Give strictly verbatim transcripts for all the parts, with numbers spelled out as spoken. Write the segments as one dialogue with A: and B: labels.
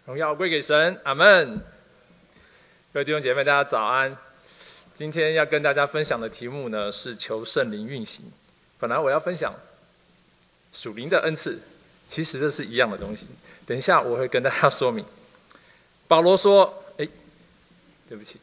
A: 荣耀归给神，阿们。各位弟兄姐妹，大家早安。今天要跟大家分享的题目呢是求圣灵运行。本来我要分享属灵的恩赐，其实这是一样的东西。等一下我会跟大家说明。保罗说，哎，对不起。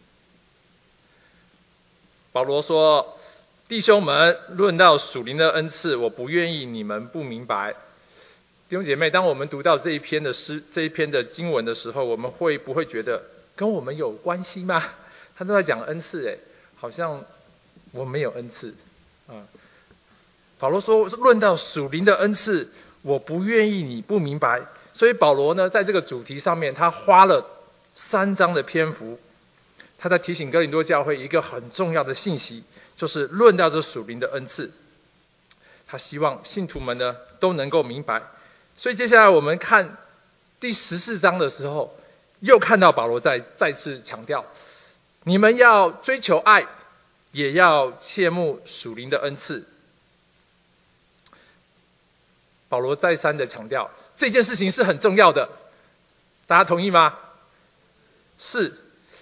A: 保罗说，弟兄们，论到属灵的恩赐，我不愿意你们不明白。弟兄姐妹，当我们读到这一篇的诗、这一篇的经文的时候，我们会不会觉得跟我们有关系吗？他都在讲恩赐，哎，好像我没有恩赐啊。保罗说，论到属灵的恩赐，我不愿意你不明白。所以保罗呢，在这个主题上面，他花了三章的篇幅，他在提醒哥林多教会一个很重要的信息，就是论到这属灵的恩赐，他希望信徒们呢都能够明白。所以接下来我们看第十四章的时候，又看到保罗再再次强调，你们要追求爱，也要切慕属灵的恩赐。保罗再三的强调这件事情是很重要的，大家同意吗？是。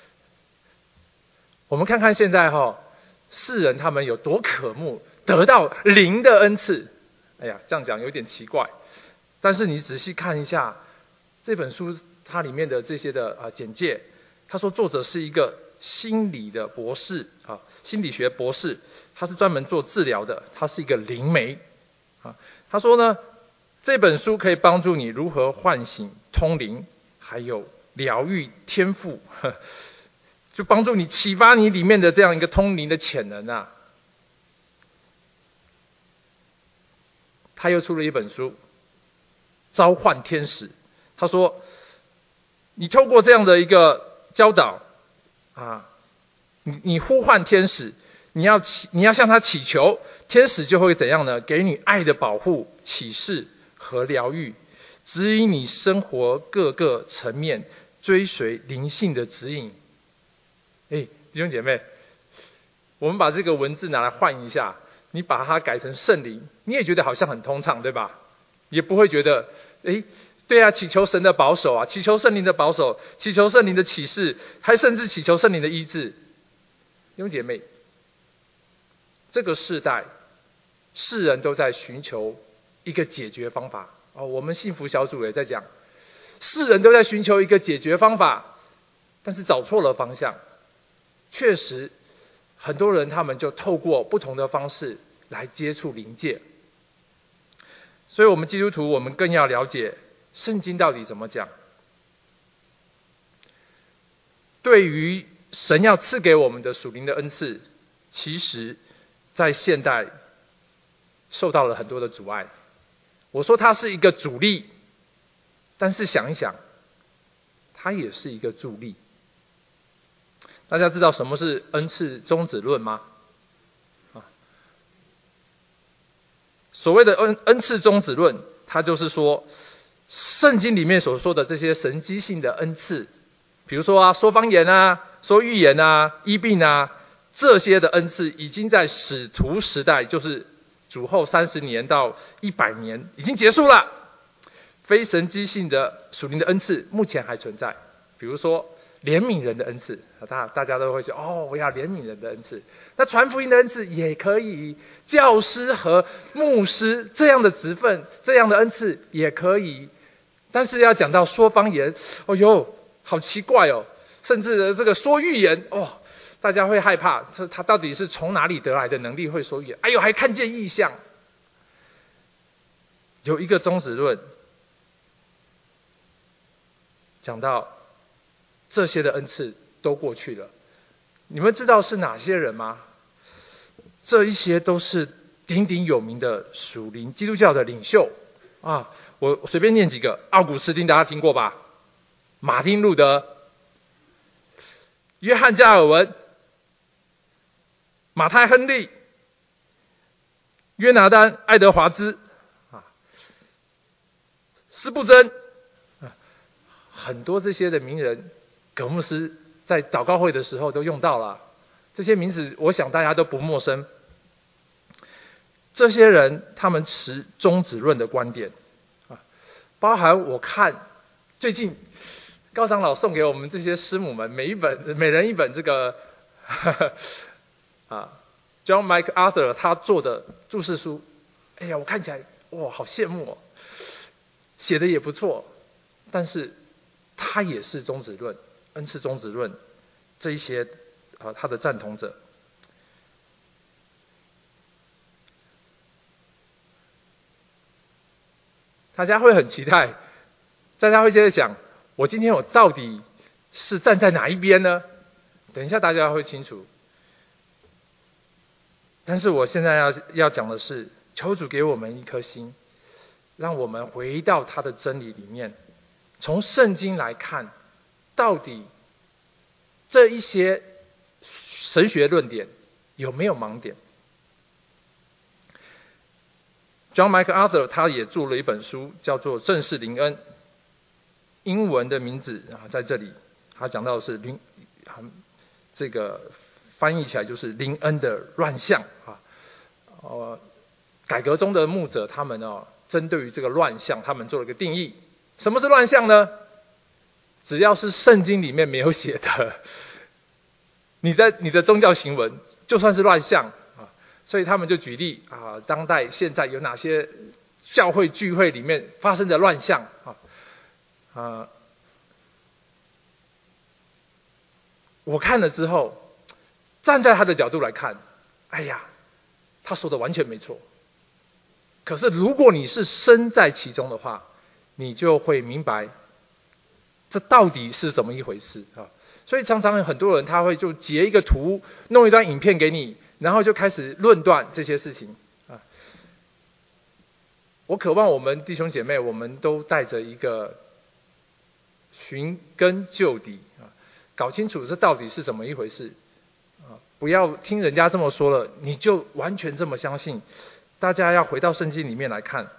A: 我们看看现在哈、哦，世人他们有多渴慕得到灵的恩赐。哎呀，这样讲有点奇怪。但是你仔细看一下这本书，它里面的这些的啊简介，他说作者是一个心理的博士啊，心理学博士，他是专门做治疗的，他是一个灵媒啊。他说呢，这本书可以帮助你如何唤醒通灵，还有疗愈天赋，呵就帮助你启发你里面的这样一个通灵的潜能啊。他又出了一本书。召唤天使，他说，你透过这样的一个教导啊，你你呼唤天使，你要你要向他祈求，天使就会怎样呢？给你爱的保护、启示和疗愈，指引你生活各个层面，追随灵性的指引。哎，弟兄姐妹，我们把这个文字拿来换一下，你把它改成圣灵，你也觉得好像很通畅，对吧？也不会觉得，诶，对啊，祈求神的保守啊，祈求圣灵的保守，祈求圣灵的启示，还甚至祈求圣灵的医治。弟兄姐妹，这个世代，世人都在寻求一个解决方法哦。我们幸福小组也在讲，世人都在寻求一个解决方法，但是找错了方向。确实，很多人他们就透过不同的方式来接触灵界。所以我们基督徒，我们更要了解圣经到底怎么讲。对于神要赐给我们的属灵的恩赐，其实在现代受到了很多的阻碍。我说它是一个阻力，但是想一想，它也是一个助力。大家知道什么是恩赐终止论吗？所谓的恩恩赐终止论，它就是说，圣经里面所说的这些神迹性的恩赐，比如说啊，说方言啊，说预言啊，医病啊，这些的恩赐已经在使徒时代，就是主后三十年到一百年已经结束了。非神迹性的属灵的恩赐目前还存在，比如说怜悯人的恩赐，大大家都会说，哦，我要怜悯人的恩赐。那传福音的恩赐也可以，教师和牧师这样的职分，这样的恩赐也可以。但是要讲到说方言，哦哟，好奇怪哦，甚至这个说预言，哦，大家会害怕，这他到底是从哪里得来的能力会说预言？哎呦，还看见异象。有一个终止论，讲到这些的恩赐都过去了，你们知道是哪些人吗？这一些都是鼎鼎有名的属灵基督教的领袖啊！我随便念几个：奥古斯丁，大家听过吧？马丁路德、约翰加尔文、马太亨利、约拿丹爱德华兹啊、斯布真啊，很多这些的名人。葛牧师在祷告会的时候都用到了这些名字，我想大家都不陌生。这些人他们持终止论的观点啊，包含我看最近高长老送给我们这些师母们每一本每人一本这个啊 John MacArthur 他做的注释书，哎呀，我看起来哇好羡慕哦，写的也不错，但是他也是宗旨论、恩赐宗旨论这一些啊他的赞同者。大家会很期待，大家会接着讲，我今天我到底是站在哪一边呢？等一下大家会清楚。但是我现在要要讲的是，求主给我们一颗心，让我们回到他的真理里面，从圣经来看，到底这一些神学论点有没有盲点。John MacArthur 他也做了一本书，叫做《正视灵恩》，英文的名字啊在这里，他讲到的是灵，这个翻译起来就是灵恩的乱象啊。呃，改革中的牧者他们哦，针对于这个乱象，他们做了一个定义。什么是乱象呢？只要是圣经里面没有写的，你在你的宗教行文就算是乱象。所以他们就举例啊，当代现在有哪些教会聚会里面发生的乱象啊？啊，我看了之后，站在他的角度来看，哎呀，他说的完全没错。可是如果你是身在其中的话，你就会明白，这到底是怎么一回事啊？所以常常有很多人他会就截一个图，弄一段影片给你。然后就开始论断这些事情啊！我渴望我们弟兄姐妹，我们都带着一个寻根究底啊，搞清楚这到底是怎么一回事啊！不要听人家这么说了，你就完全这么相信。大家要回到圣经里面来看，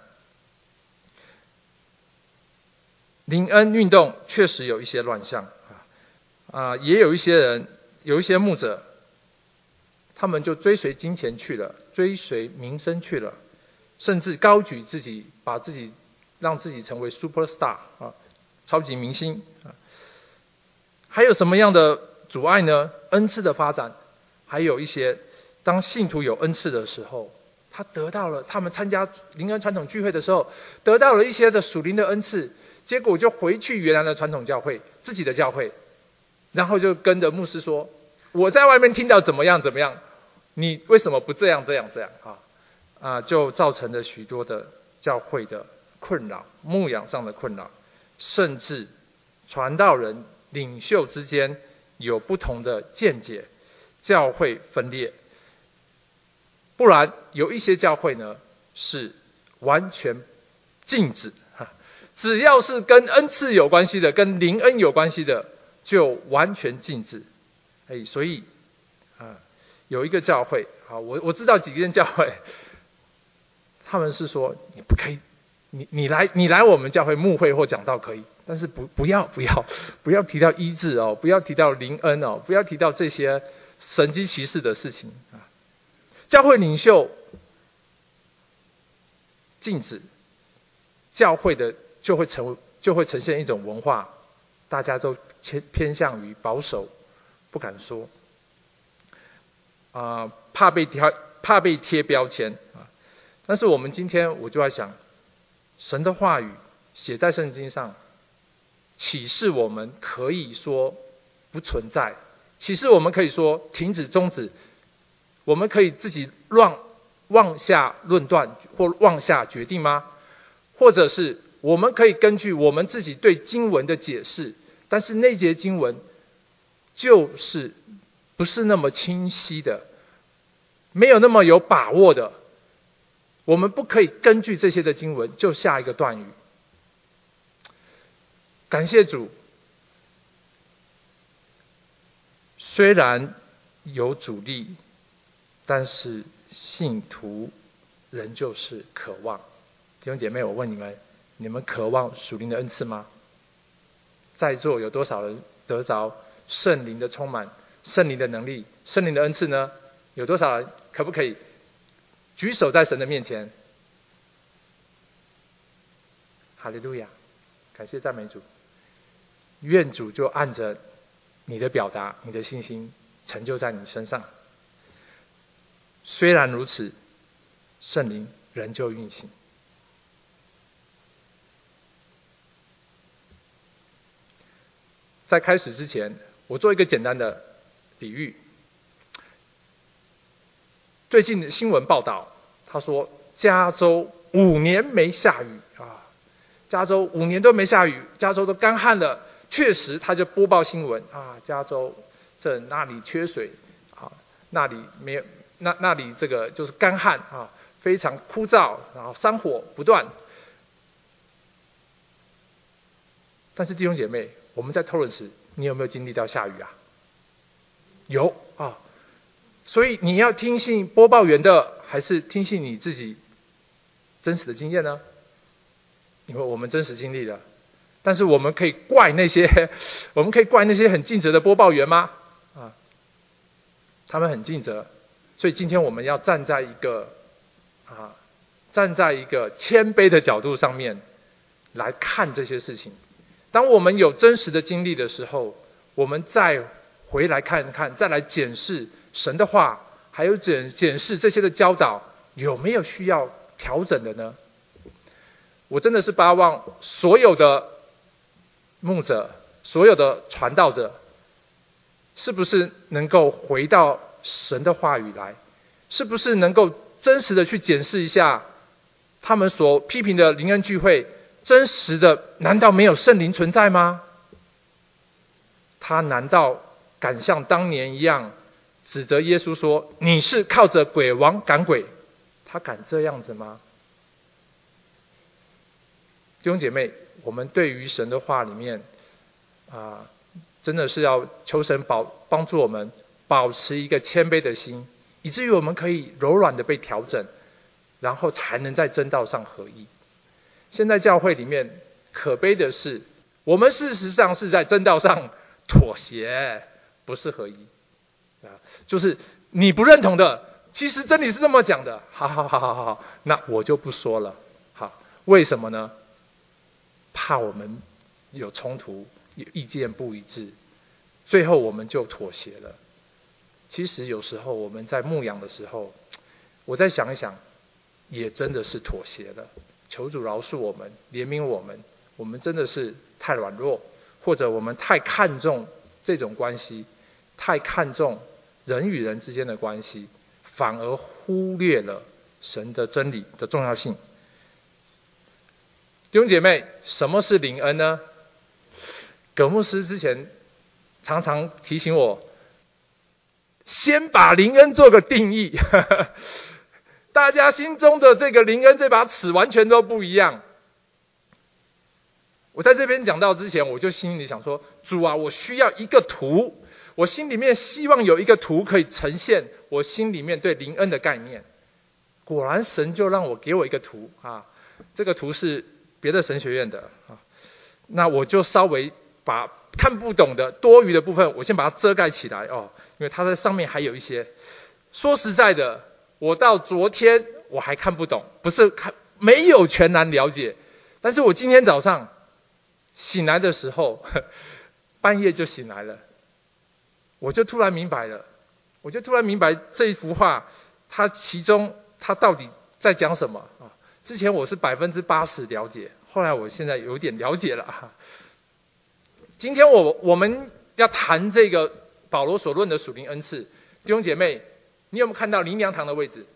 A: 灵恩运动确实有一些乱象啊啊，也有一些人，有一些牧者。他们就追随金钱去了，追随名声去了，甚至高举自己，把自己让自己成为 superstar 啊，超级明星啊。还有什么样的阻碍呢？恩赐的发展，还有一些当信徒有恩赐的时候，他得到了，他们参加灵恩传统聚会的时候，得到了一些的属灵的恩赐，结果就回去原来的传统教会，自己的教会，然后就跟着牧师说，我在外面听到怎么样怎么样，你为什么不这样这样这样啊？啊，就造成了许多的教会的困扰，牧养上的困扰，甚至传道人领袖之间有不同的见解，教会分裂。不然有一些教会呢是完全禁止，只要是跟恩赐有关系的，跟灵恩有关系的，就完全禁止。哎，所以啊，有一个教会，好，我我知道几间教会，他们是说你不可以，你你来你来我们教会牧会或讲道可以，但是不不要不要不要提到医治哦，不要提到灵恩哦，不要提到这些神迹奇事的事情啊。教会领袖禁止，教会的就会成就会呈现一种文化，大家都偏偏向于保守，不敢说，啊、呃，怕被贴怕被贴标签啊。但是我们今天我就在想，神的话语写在圣经上，启示我们可以说不存在，启示我们可以说停止终止，我们可以自己乱妄下论断或妄下决定吗？或者是我们可以根据我们自己对经文的解释，但是那节经文就是不是那么清晰的，没有那么有把握的，我们不可以根据这些的经文就下一个断语。感谢主，虽然有阻力，但是信徒仍旧是渴望。弟兄姐妹，我问你们，你们渴望属灵的恩赐吗？在座有多少人得着圣灵的充满、圣灵的能力、圣灵的恩赐呢？有多少人可不可以举手在神的面前？哈利路亚，感谢赞美主。 愿主就按着你的表达，你的信心成就在你身上。虽然如此，圣灵仍旧运行。在开始之前，我做一个简单的比喻。最近的新闻报道，他说加州五年没下雨啊，加州五年都没下雨，加州都干旱了。确实，他就播报新闻啊，加州这那里缺水啊，那里没有，那那里这个就是干旱啊，非常枯燥，然后山火不断。但是弟兄姐妹，我们在讨论时，你有没有经历到下雨啊？有啊，所以你要听信播报员的，还是听信你自己真实的经验呢？因为我们真实经历了，但是我们可以怪那些，我们可以怪那些很尽责的播报员吗？啊，他们很尽责，所以今天我们要站在一个啊，站在一个谦卑的角度上面来看这些事情。当我们有真实的经历的时候，我们再回来看看，再来检视神的话，还有检检视这些的教导有没有需要调整的呢？我真的是巴望所有的牧者，所有的传道者，是不是能够回到神的话语来？是不是能够真实的去检视一下他们所批评的灵恩聚会？真实的难道没有圣灵存在吗？他难道敢像当年一样指责耶稣说你是靠着鬼王赶鬼？他敢这样子吗？弟兄姐妹，我们对于神的话里面啊，真的是要求神保帮助我们保持一个谦卑的心，以至于我们可以柔软的被调整，然后才能在真道上合一。现在教会里面可悲的是，我们事实上是在真道上妥协，不是合一啊。就是你不认同的，其实真理是这么讲的，好好好好好，那我就不说了。好，为什么呢？怕我们有冲突，有意见不一致，最后我们就妥协了。其实有时候我们在牧养的时候，我再想一想，也真的是妥协了。求主饶恕我们，怜悯我们，我们真的是太软弱，或者我们太看重这种关系，太看重人与人之间的关系，反而忽略了神的真理的重要性。弟兄姐妹，什么是灵恩呢？葛牧师之前常常提醒我，先把灵恩做个定义。大家心中的这个灵恩这把尺完全都不一样。我在这边讲到之前，我就心里想说，主啊，我需要一个图，我心里面希望有一个图可以呈现我心里面对灵恩的概念。果然神就让我给我一个图啊，这个图是别的神学院的啊，那我就稍微把看不懂的多余的部分，我先把它遮盖起来哦，因为它在上面还有一些。说实在的，我到昨天我还看不懂，不是看没有全然了解，但是我今天早上醒来的时候，半夜就醒来了，我就突然明白了，我就突然明白这一幅画，它其中它到底在讲什么啊？之前我是百分之八十了解，后来我现在有点了解了啊。今天我我们要谈这个保罗所论的属灵恩赐，弟兄姐妹，你有没有看到灵粮堂的位置？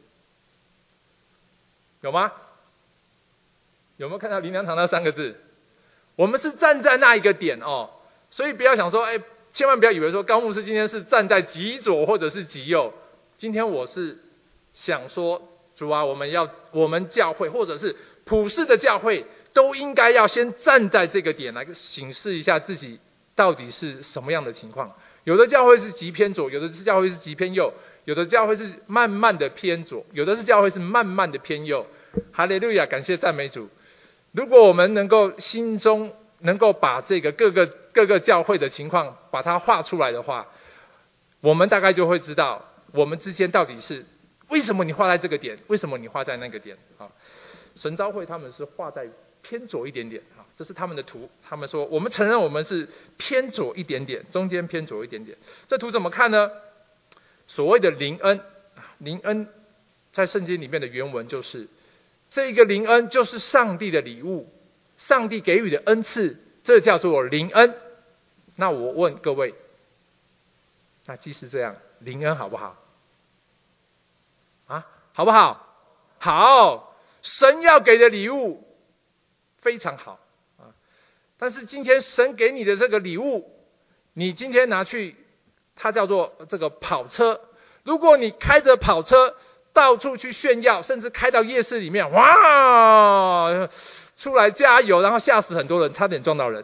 A: 有吗？有没有看到灵粮堂那三个字？我们是站在那一个点哦，所以不要想说，哎，千万不要以为说高牧师今天是站在极左或者是极右。今天我是想说，主啊，我们要我们教会或者是普世的教会，都应该要先站在这个点来审视一下自己到底是什么样的情况。有的教会是极偏左，有的是教会是极偏右，有的教会是慢慢的偏左，有的是教会是慢慢的偏右。哈利路亚，感谢赞美主。如果我们能够心中能够把这个各个各个教会的情况把它画出来的话，我们大概就会知道我们之间到底是为什么你画在这个点，为什么你画在那个点啊？神召会他们是画在偏左一点点啊，这是他们的图。他们说我们承认我们是偏左一点点，中间偏左一点点。这图怎么看呢？所谓的灵恩，灵恩在圣经里面的原文就是，这个灵恩就是上帝的礼物，上帝给予的恩赐，这叫做灵恩。那我问各位，那既是这样，灵恩好不好？啊，好不好？好，神要给的礼物非常好啊。但是今天神给你的这个礼物，你今天拿去，它叫做这个跑车。如果你开着跑车到处去炫耀，甚至开到夜市里面，哇，出来加油，然后吓死很多人，差点撞到人。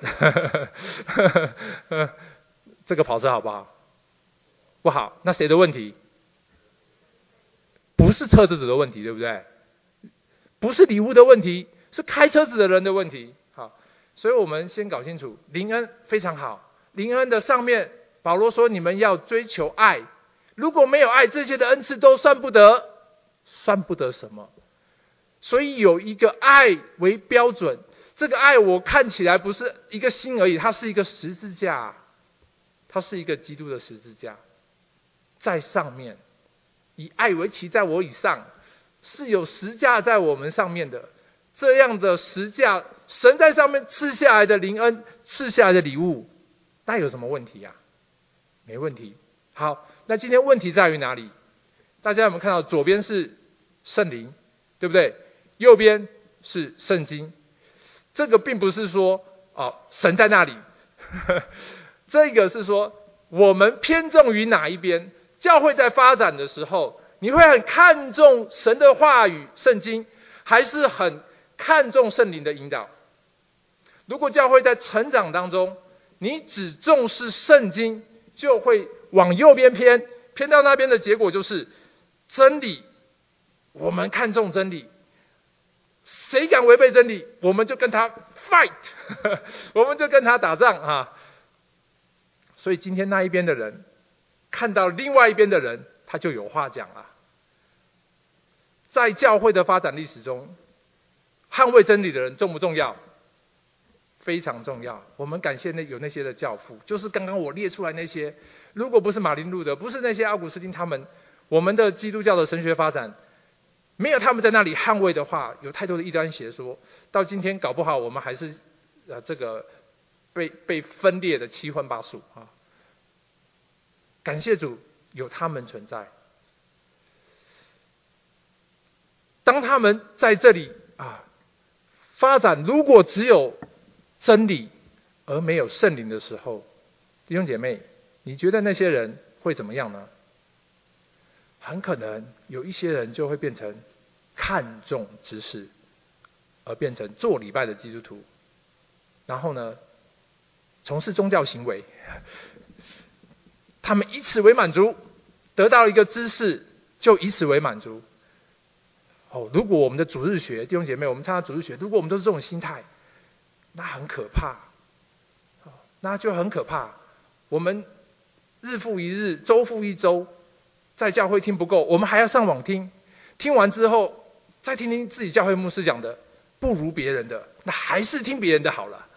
A: 这个跑车好不好？不好。那谁的问题？不是车子的问题，对不对？不是礼物的问题，是开车子的人的问题。好，所以我们先搞清楚，灵恩非常好。灵恩的上面，保罗说你们要追求爱，如果没有爱，这些的恩赐都算不得，算不得什么。所以有一个爱为标准，这个爱我看起来不是一个心而已，它是一个十字架，它是一个基督的十字架，在上面。以爱为旗在我以上，是有十架在我们上面的。这样的十架，神在上面赐下来的灵恩，赐下来的礼物，那有什么问题啊？没问题。好，那今天问题在于哪里？大家有没有看到左边是圣灵，对不对？右边是圣经。这个并不是说哦神在那里，这个是说我们偏重于哪一边。教会在发展的时候，你会很看重神的话语圣经，还是很看重圣灵的引导？如果教会在成长当中，你只重视圣经，就会往右边偏，偏到那边的结果就是真理，我们看重真理，谁敢违背真理，我们就跟他 fight， 我们就跟他打仗啊！所以今天那一边的人看到另外一边的人，他就有话讲了。在教会的发展历史中，捍卫真理的人重不重要？非常重要。我们感谢那有那些的教父，就是刚刚我列出来那些，如果不是马丁路德，不是那些奥古斯丁他们，我们的基督教的神学发展，没有他们在那里捍卫的话，有太多的异端邪说，到今天搞不好我们还是呃这个被被分裂的七荤八素啊。感谢主有他们存在。当他们在这里啊发展，如果只有真理而没有圣灵的时候，弟兄姐妹，你觉得那些人会怎么样呢？很可能有一些人就会变成看重知识，而变成做礼拜的基督徒，然后呢，从事宗教行为。他们以此为满足，得到一个知识，就以此为满足。哦，如果我们的主日学，弟兄姐妹，我们参加主日学，如果我们都是这种心态，那很可怕，那就很可怕。我们日复一日，周复一周，在教会听不够，我们还要上网听，听完之后再听听自己教会牧师讲的，不如别人的，那还是听别人的好了。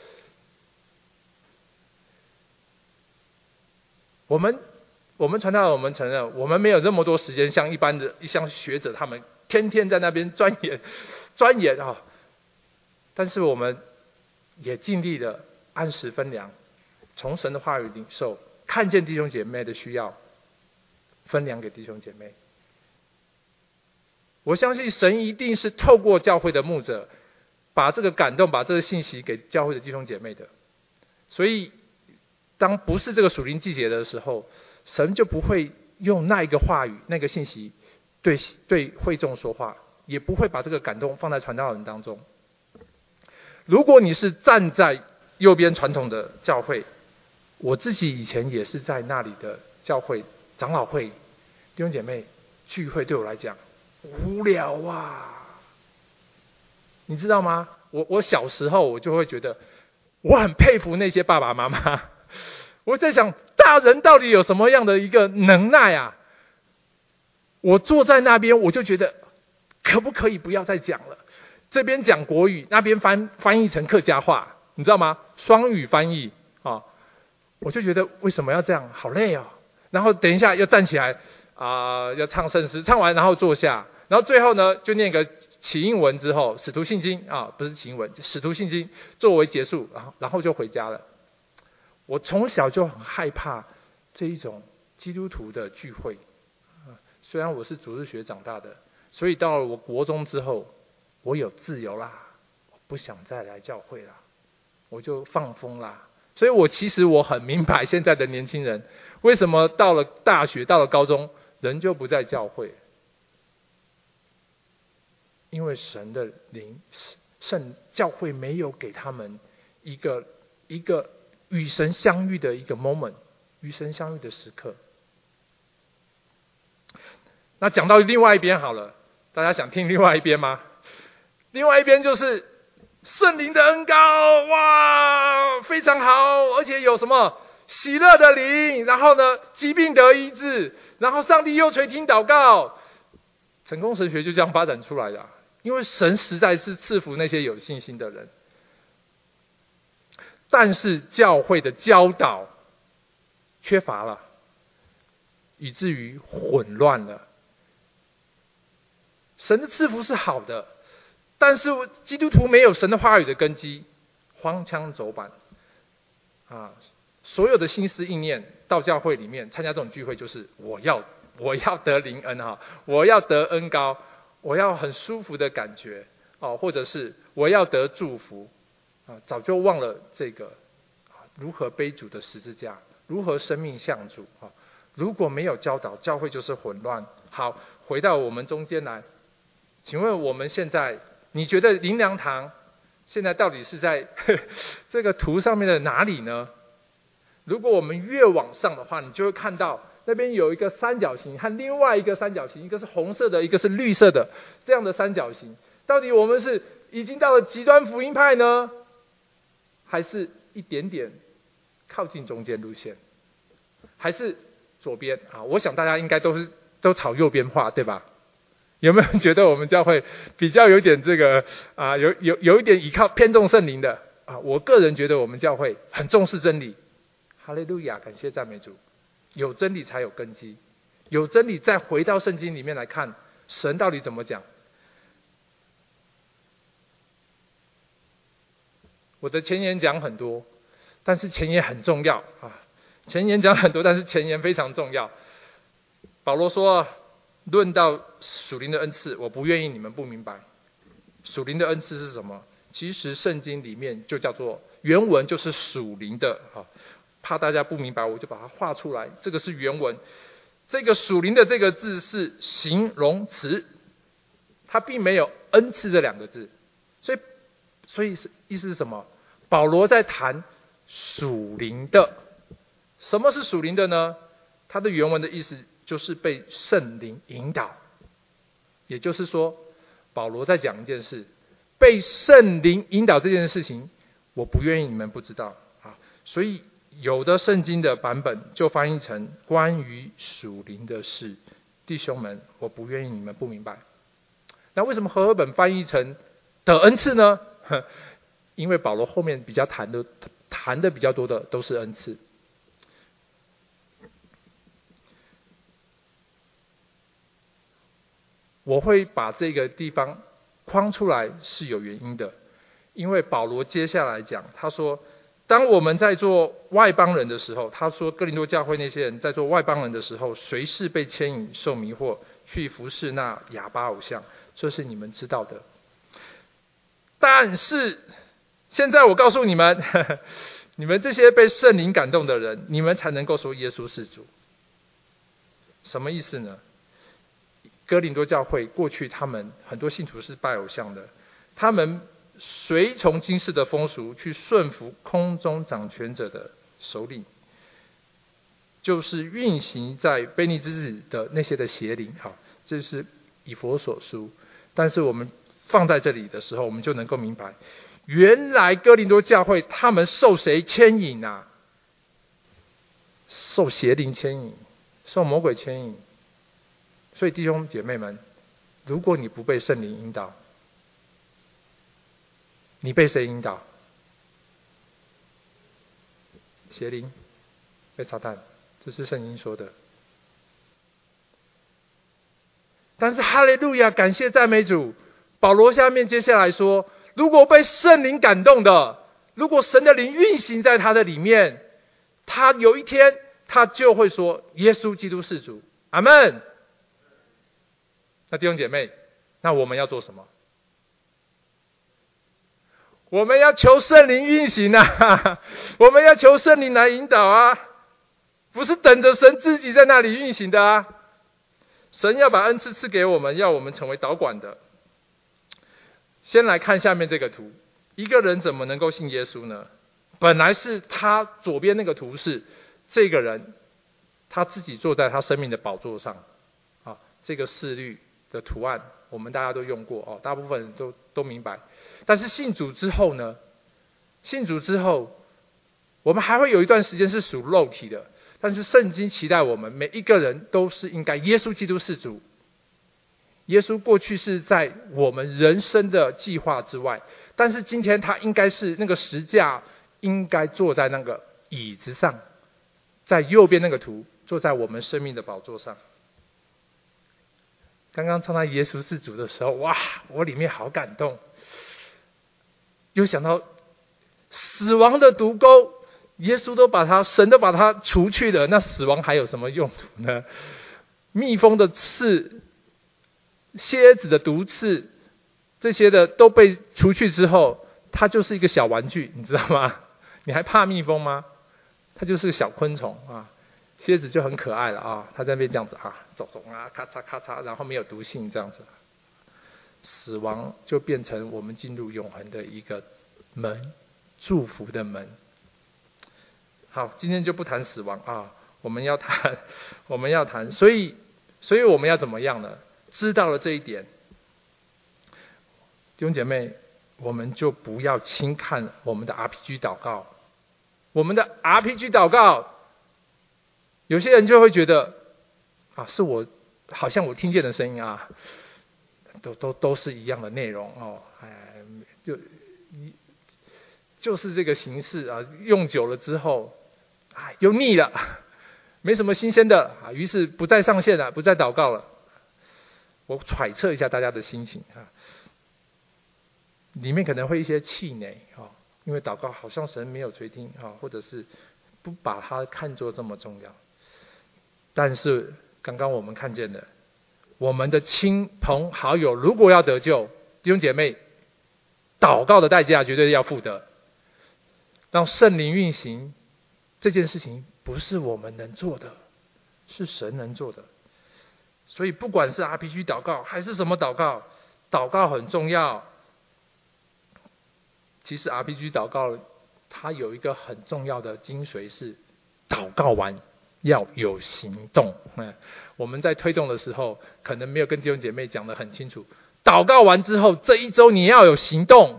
A: 我们我们传道人，我们承认，我们没有那么多时间，像一般的像学者他们天天在那边钻研钻研啊。但是我们也尽力的按时分粮，从神的话语领受，看见弟兄姐妹的需要，分粮给弟兄姐妹。我相信神一定是透过教会的牧者，把这个感动，把这个信息给教会的弟兄姐妹的。所以当不是这个属灵季节的时候，神就不会用那一个话语、那个信息对对会众说话，也不会把这个感动放在传道人当中。如果你是站在右边传统的教会，我自己以前也是在那里的教会长老会，弟兄姐妹聚会对我来讲无聊啊，你知道吗？我我小时候我就会觉得，我很佩服那些爸爸妈妈。我在想，大人到底有什么样的一个能耐啊？我坐在那边，我就觉得，可不可以不要再讲了？ 这边讲国语，那边翻翻译成客家话，你知道吗？双语翻译啊，我就觉得为什么要这样，好累哦。然后等一下要站起来啊、呃，要唱圣诗，唱完然后坐下，然后最后呢就念个起应文之后，使徒信经啊，不是起应文，使徒信经作为结束，然后然后就回家了。我从小就很害怕这一种基督徒的聚会，虽然我是主日学长大的，所以到了我国中之后，我有自由啦，我不想再来教会啦，我就放风啦。所以我其实我很明白现在的年轻人为什么到了大学到了高中人就不在教会，因为神的灵圣教会没有给他们一个一个与神相遇的一个 moment， 与神相遇的时刻。那讲到另外一边好了，大家想听另外一边吗？另外一边就是圣灵的恩膏，哇，非常好，而且有什么喜乐的灵，然后呢，疾病得医治，然后上帝又垂听祷告，成功神学就这样发展出来的。因为神实在是赐福那些有信心的人，但是教会的教导缺乏了，以至于混乱了。神的赐福是好的，但是基督徒没有神的话语的根基，荒腔走板啊！所有的心思意念到教会里面参加这种聚会，就是我要我要得灵恩哈，我要得恩膏，我要很舒服的感觉哦，或者是我要得祝福啊，早就忘了这个如何背主的十字架，如何生命向主啊！如果没有教导，教会就是混乱。好，回到我们中间来，请问我们现在，你觉得灵粮堂现在到底是在呵这个图上面的哪里呢？如果我们越往上的话，你就会看到那边有一个三角形和另外一个三角形，一个是红色的，一个是绿色的，这样的三角形，到底我们是已经到了极端福音派呢，还是一点点靠近中间路线，还是左边啊？我想大家应该都是都朝右边画，对吧？有没有人觉得我们教会比较有点这个啊，有有有一点倚靠偏重圣灵的啊？我个人觉得我们教会很重视真理。哈利路亚，感谢赞美主。有真理才有根基，有真理再回到圣经里面来看，神到底怎么讲。我的前言讲很多，但是前言很重要啊。前言讲很多，但是前言非常重要。保罗说，论到属灵的恩赐，我不愿意你们不明白。属灵的恩赐是什么？其实圣经里面就叫做原文就是属灵的啊。怕大家不明白，我就把它画出来。这个是原文，这个属灵的这个字是形容词，它并没有恩赐这两个字，所以，所以是意思是什么？保罗在谈属灵的，什么是属灵的呢？它的原文的意思就是被圣灵引导，也就是说，保罗在讲一件事，被圣灵引导这件事情，我不愿意你们不知道啊，所以。有的圣经的版本就翻译成关于属灵的事，弟兄们，我不愿意你们不明白。那为什么和合本翻译成的恩赐呢？因为保罗后面比较谈的谈的比较多的都是恩赐。我会把这个地方框出来是有原因的，因为保罗接下来讲，他说当我们在做外邦人的时候，他说哥林多教会那些人在做外邦人的时候，谁是被牵引受迷惑去服侍那哑巴偶像，这是你们知道的。但是现在我告诉你们，呵呵你们这些被圣灵感动的人，你们才能够说耶稣是主。什么意思呢？哥林多教会过去他们很多信徒是拜偶像的，他们随从今世的风俗去顺服空中掌权者的首领，就是运行在悖逆之子的那些的邪灵。好，这是以弗所书。但是我们放在这里的时候，我们就能够明白，原来哥林多教会他们受谁牵引啊？受邪灵牵引，受魔鬼牵引。所以弟兄姐妹们，如果你不被圣灵引导， 你被谁引导？邪灵，被撒旦，这是圣经说的。但是哈利路亚，感谢赞美主，保罗下面接下来说，如果被圣灵感动的，如果神的灵运行在他的里面，他有一天他就会说耶稣基督是主，阿们。那弟兄姐妹，那我们要做什么？我们要求圣灵运行啊，我们要求圣灵来引导啊，不是等着神自己在那里运行的啊。神要把恩赐赐给我们，要我们成为导管的。先来看下面这个图，一个人怎么能够信耶稣呢？本来是他左边那个图是这个人他自己坐在他生命的宝座上啊，这个四律的图案我们大家都用过哦，大部分人都都明白。但是信主之后呢，信主之后我们还会有一段时间是属肉体的，但是圣经期待我们每一个人都是应该耶稣基督是主。耶稣过去是在我们人生的计划之外，但是今天他应该是那个十架，应该坐在那个椅子上，在右边那个图，坐在我们生命的宝座上。刚刚唱到耶稣是主的时候，哇，我里面好感动，又想到死亡的毒钩，耶稣都把它，神都把它除去了，那死亡还有什么用途呢？蜜蜂的刺，蝎子的毒刺，这些的都被除去之后，它就是一个小玩具，你知道吗？你还怕蜜蜂吗？它就是个小昆虫啊。蝎子就很可爱了啊，它在那边这样子啊，走走啊，咔嚓咔嚓，然后没有毒性这样子。死亡就变成我们进入永恒的一个门，祝福的门。好，今天就不谈死亡啊，我们要谈，我们要谈，所以，所以我们要怎么样呢？知道了这一点，弟兄姐妹，我们就不要轻看我们的 R P G 祷告。我们的 R P G 祷告，有些人就会觉得啊，是我好像我听见的声音啊，都都都是一样的内容哦，哎，就就是这个形式啊，用久了之后，哎，又腻了，没什么新鲜的啊，于是不再上线了，不再祷告了。我揣测一下大家的心情啊，里面可能会一些气馁啊，因为祷告好像神没有垂听啊，或者是不把它看作这么重要。但是刚刚我们看见的，我们的亲朋好友如果要得救，弟兄姐妹，祷告的代价绝对要付的。让圣灵运行这件事情不是我们能做的，是神能做的。所以不管是 R P G 祷告还是什么祷告，祷告很重要。其实 R P G 祷告它有一个很重要的精髓是，祷告完要有行动。嗯，我们在推动的时候可能没有跟弟兄姐妹讲得很清楚，祷告完之后这一周你要有行动，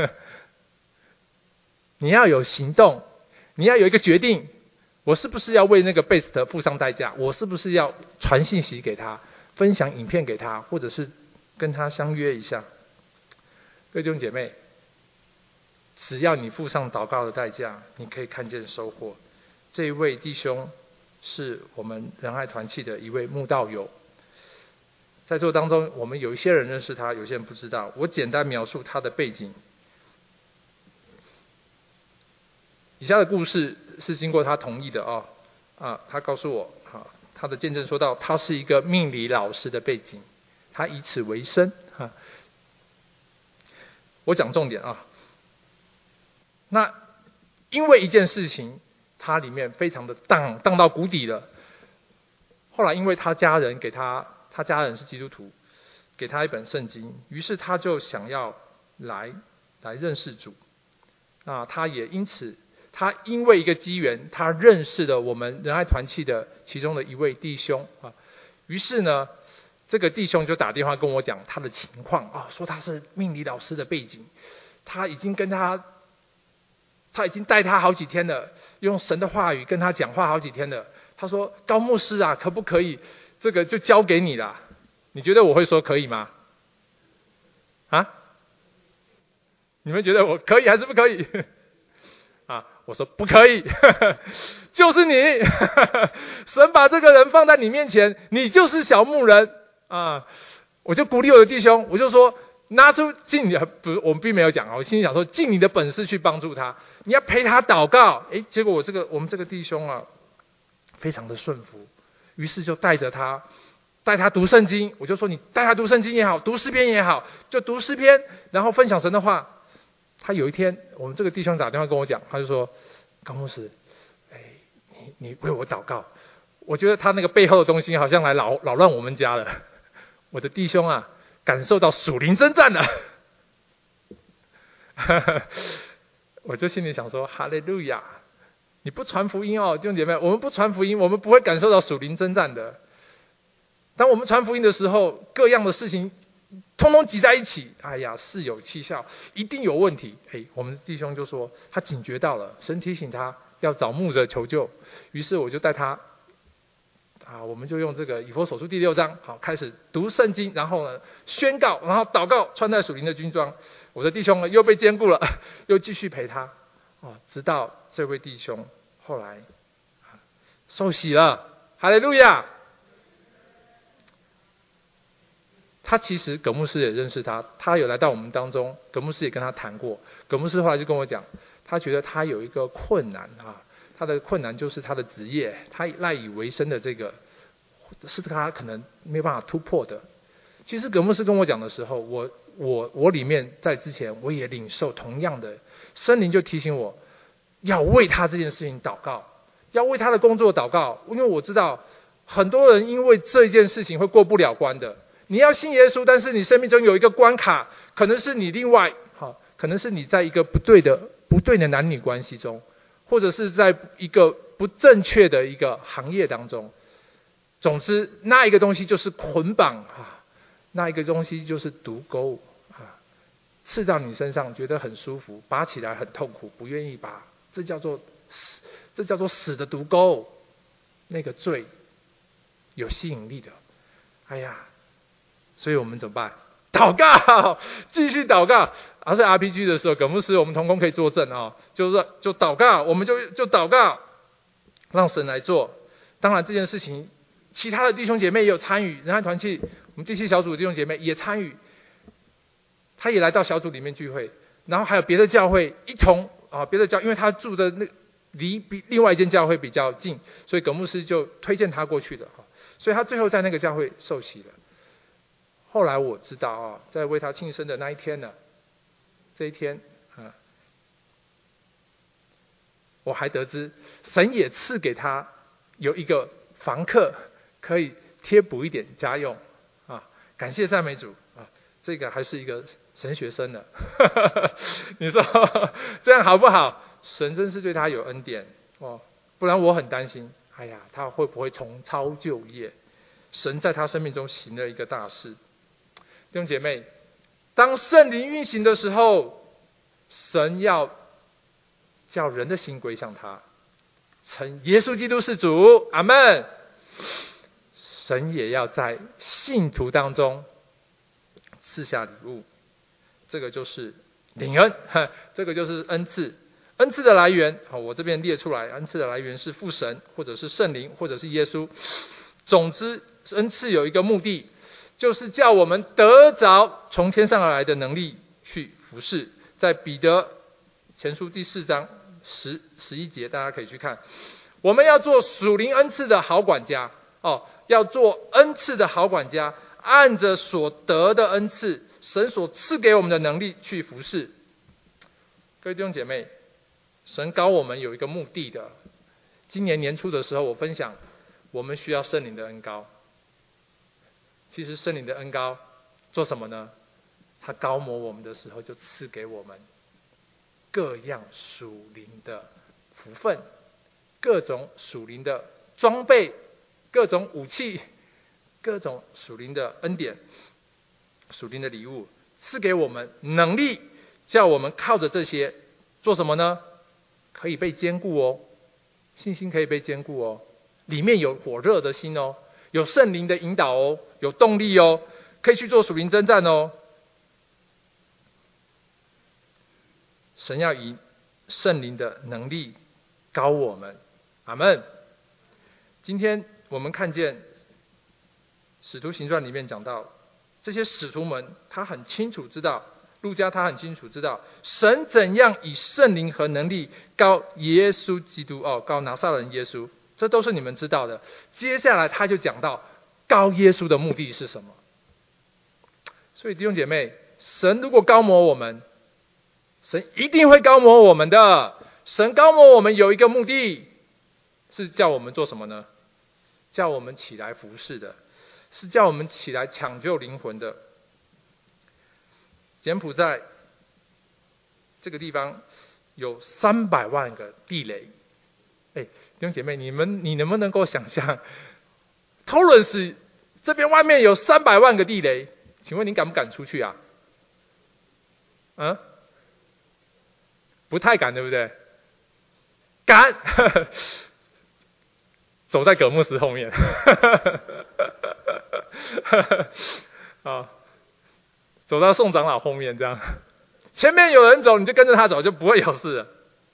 A: 你要有行动，你要有一个决定，我是不是要为那个 Best 付上代价？我是不是要传信息给他，分享影片给他，或者是跟他相约一下？各位弟兄姐妹，只要你付上祷告的代价，你可以看见收获。这一位弟兄是我们仁爱团契的一位慕道友，在座当中我们有一些人认识他，有些人不知道。我简单描述他的背景。以下的故事是经过他同意的哦，啊，他告诉我，啊，他的见证说到，他是一个命理老师的背景，他以此为生，哈。我讲重点啊，那因为一件事情，他里面非常的荡荡到谷底了。后来因为他家人给他，他家人是基督徒，给他一本圣经，于是他就想要来来认识主，啊，他也因此。他因为一个机缘，他认识了我们仁爱团契的其中的一位弟兄啊，于是呢，这个弟兄就打电话跟我讲他的情况啊，说他是命理老师的背景，他已经跟他，他已经带他好几天了，用神的话语跟他讲话好几天了。他说：“高牧师啊，可不可以这个就交给你了？”你觉得我会说可以吗？啊？ 你们觉得我可以还是不可以？啊，我说不可以，就是你，神把这个人放在你面前，你就是小牧人啊！我就鼓励我的弟兄，我就说拿出尽你的，不，我们并没有讲啊，我心里想说尽你的本事去帮助他，你要陪他祷告。诶，结果我这个我们这个弟兄啊，非常的顺服，于是就带着他。带他读圣经，我就说你带他读圣经也好，读诗篇也好，就读诗篇，然后分享神的话。他有一天，我们这个弟兄打电话跟我讲，他就说：“高牧师，哎，你你为我祷告。”我觉得他那个背后的东西好像来扰扰乱我们家了。我的弟兄啊，感受到属灵征战了。我就心里想说：“哈利路亚！你不传福音哦，弟兄姐妹，我们不传福音，我们不会感受到属灵征战的。”当我们传福音的时候，各样的事情通通挤在一起，哎呀，事有蹊跷，一定有问题。哎，我们弟兄就说他警觉到了，神提醒他要找牧者求救。于是我就带他，啊，我们就用这个以弗所书第六章，好，开始读圣经，然后呢宣告，然后祷告，穿在属灵的军装。我的弟兄呢又被坚固了，又继续陪他，哦，直到这位弟兄后来受洗了，哈利路亚。他其实葛牧师也认识他，他有来到我们当中，葛牧师也跟他谈过。葛牧师后来就跟我讲，他觉得他有一个困难啊，他的困难就是他的职业，他赖以为生的这个是他可能没有办法突破的。其实葛牧师跟我讲的时候，我我我里面在之前我也领受同样的，圣灵就提醒我要为他这件事情祷告，要为他的工作祷告，因为我知道很多人因为这件事情会过不了关的。你要信耶稣，但是你生命中有一个关卡，可能是你另外，好，可能是你在一个不对的、不对的男女关系中，或者是在一个不正确的一个行业当中。总之，那一个东西就是捆绑啊，那一个东西就是毒钩啊，刺到你身上，觉得很舒服，拔起来很痛苦，不愿意拔，这叫做死，这叫做死的毒钩。那个罪有吸引力的，哎呀。所以我们怎么办？祷告，继续祷告。而是 R P G 的时候，葛牧师我们同工可以作证啊，就是就祷告，我们就就祷告，让神来做。当然这件事情，其他的弟兄姐妹也有参与，仁爱团契我们第七小组的弟兄姐妹也参与，他也来到小组里面聚会，然后还有别的教会一同啊，别的教，因为他住的那离比另外一间教会比较近，所以葛牧师就推荐他过去的哈，所以他最后在那个教会受洗了。后来我知道啊，在为他庆生的那一天呢，这一天啊，我还得知神也赐给他有一个房客可以贴补一点家用啊，感谢赞美主啊，这个还是一个神学生呢，你说这样好不好？神真是对他有恩典哦，不然我很担心，哎呀，他会不会重操旧业？神在他生命中行了一个大事。弟兄姐妹，当圣灵运行的时候，神要叫人的心归向他，称耶稣基督是主，阿们。神也要在信徒当中赐下礼物，这个就是领恩，这个就是恩赐。恩赐的来源，我这边列出来，恩赐的来源是父神，或者是圣灵，或者是耶稣。总之，恩赐有一个目的，就是叫我们得着从天上而来的能力去服侍。在彼得前书第四章十十一节，大家可以去看。我们要做属灵恩赐的好管家哦，要做恩赐的好管家，按着所得的恩赐，神所赐给我们的能力去服侍。各位弟兄姐妹，神膏我们有一个目的的。今年年初的时候，我分享我们需要圣灵的恩膏。其实圣灵的恩膏做什么呢？他膏抹我们的时候，就赐给我们各样属灵的福分，各种属灵的装备，各种武器，各种属灵的恩典，属灵的礼物，赐给我们能力，叫我们靠着这些做什么呢？可以被坚固哦，信心可以被坚固哦，里面有火热的心哦，有圣灵的引导哦，有动力哦，可以去做属灵征战哦。 神要以圣灵的能力膏我们。阿们。今天我们看见使徒行传里面讲到，这些使徒们他很清楚知道，路加他很清楚知道神怎样以圣灵和能力膏耶稣基督，哦，膏拿撒勒人耶稣，这都是你们知道的。接下来他就讲到膏耶稣的目的是什么。所以弟兄姐妹，神如果膏抹我们，神一定会膏抹我们的。神膏抹我们有一个目的，是叫我们做什么呢？叫我们起来服侍的，是叫我们起来抢救灵魂的。柬埔寨这个地方有三百万个地雷。哎，弟兄姐妹，你们你能不能够想象，托伦斯这边外面有三百万个地雷，请问你敢不敢出去啊？嗯，不太敢，对不对？敢，走在葛牧师后面。啊，走到宋长老后面这样，前面有人走你就跟着他走，就不会有事了。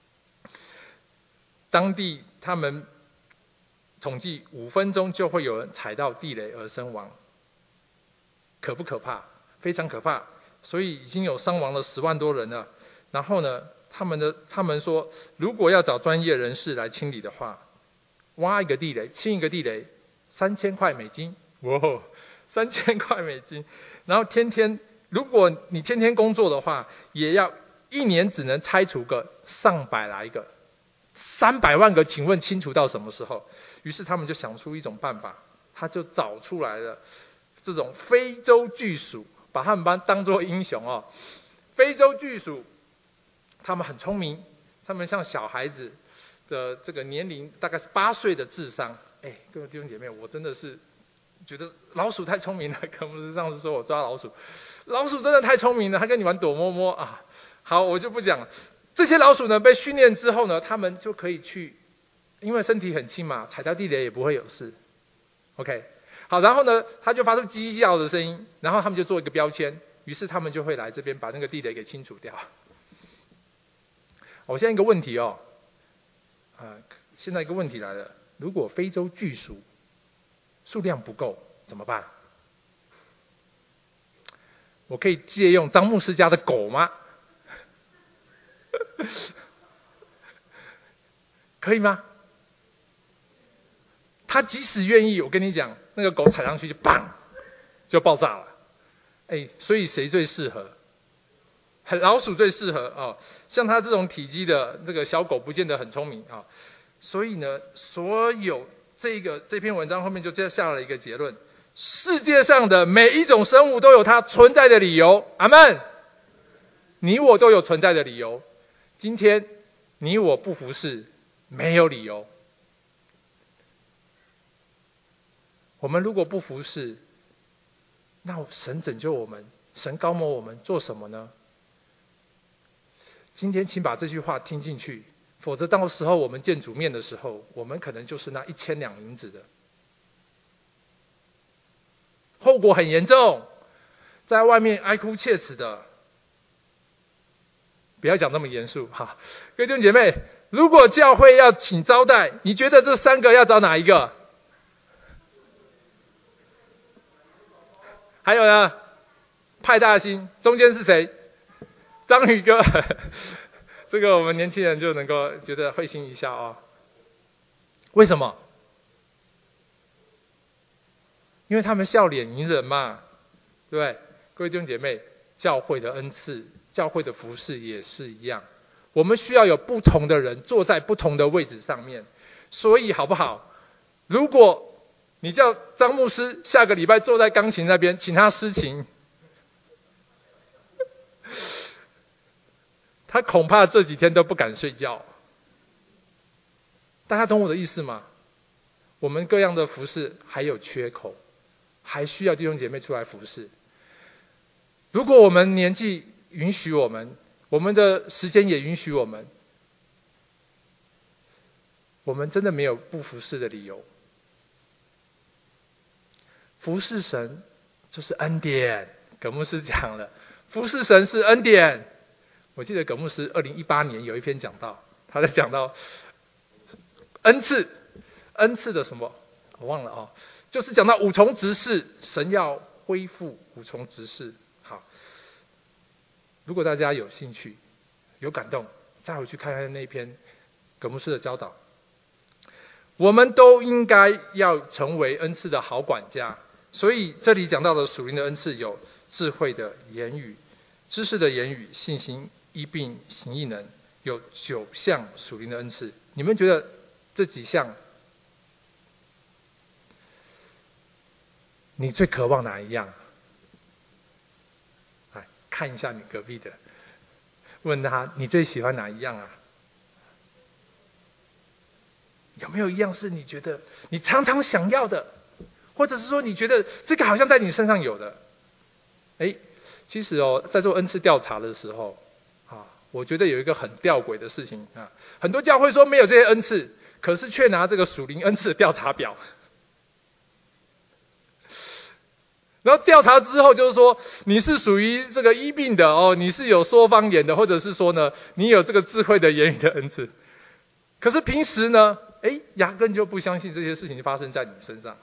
A: 当地他们统计五分钟就会有人踩到地雷而身亡，可不可怕？非常可怕。所以已经有伤亡了十万多人了。然后呢，他们的他们说，如果要找专业人士来清理的话，挖一个地雷，清一个地雷，三千块美金，哇，三千块美金。然后天天，如果你天天工作的话，也要一年只能拆除个上百来个，三百万个，请问清除到什么时候？于是他们就想出一种办法，他就找出来了这种非洲巨鼠，把他们班当作英雄哦。非洲巨鼠，他们很聪明，他们像小孩子的这个年龄，大概是八岁的智商。哎，各位弟兄姐妹，我真的是觉得老鼠太聪明了。可不是上次说我抓老鼠，老鼠真的太聪明了，它跟你玩躲摸摸啊。好，我就不讲了。这些老鼠呢，被训练之后呢，他们就可以去，因为身体很轻嘛，踩到地雷也不会有事。OK， 好，然后呢，它就发出叽叽叫的声音，然后他们就做一个标签，于是他们就会来这边把那个地雷给清除掉。我现在一个问题哦，啊，现在一个问题来了，如果非洲巨鼠数量不够怎么办？我可以借用张牧师家的狗吗？可以吗？他即使愿意，我跟你讲，那个狗踩上去就砰就爆炸了。哎，所以谁最适合？老鼠最适合哦。像它这种体积的这个小狗，不见得很聪明啊、哦。所以呢，所有这个这篇文章后面就接下了一个结论：世界上的每一种生物都有它存在的理由。阿们。你我都有存在的理由。今天你我不服侍，没有理由。我们如果不服侍，那神拯救我们，神膏抹我们做什么呢？今天请把这句话听进去，否则到时候我们见主面的时候，我们可能就是那一千两银子的，后果很严重，在外面哀哭切齿的。不要讲那么严肃哈，各位弟兄姐妹，如果教会要请招待，你觉得这三个要找哪一个？还有呢？派大星，中间是谁？章鱼哥。这个我们年轻人就能够觉得会心一笑哦。为什么？因为他们笑脸迎人嘛，对不对？各位弟兄姐妹，教会的恩赐，教会的服事也是一样，我们需要有不同的人坐在不同的位置上面。所以好不好？如果你叫张牧师下个礼拜坐在钢琴那边，请他司琴，他恐怕这几天都不敢睡觉。大家懂我的意思吗？我们各样的服事还有缺口，还需要弟兄姐妹出来服事。如果我们年纪允许我们，我们的时间也允许我们，我们真的没有不服事的理由。服侍神就是恩典，葛牧师讲了，服侍神是恩典， 我记得葛牧师二零一八年有一篇讲道，他在讲到恩赐，恩赐的什么我忘了哦，就是讲到五重职事，神要恢复五重职事。好，如果大家有兴趣有感动，再回去看看那篇葛牧师的教导。我们都应该要成为恩赐的好管家，所以这里讲到的属灵的恩赐有智慧的言语、知识的言语、信心、医病、行异能，有九项属灵的恩赐。你们觉得这几项你最渴望哪一样？来看一下你隔壁的，问他你最喜欢哪一样啊？有没有一样是你觉得你常常想要的，或者是说你觉得这个好像在你身上有的？哎，其实哦，在做恩赐调查的时候啊，我觉得有一个很吊诡的事情啊，很多教会说没有这些恩赐，可是却拿这个属灵恩赐的调查表，然后调查之后就是说你是属于这个医病的哦，你是有说方言的，或者是说呢你有这个智慧的言语的恩赐，可是平时呢，哎，压根就不相信这些事情发生在你身上。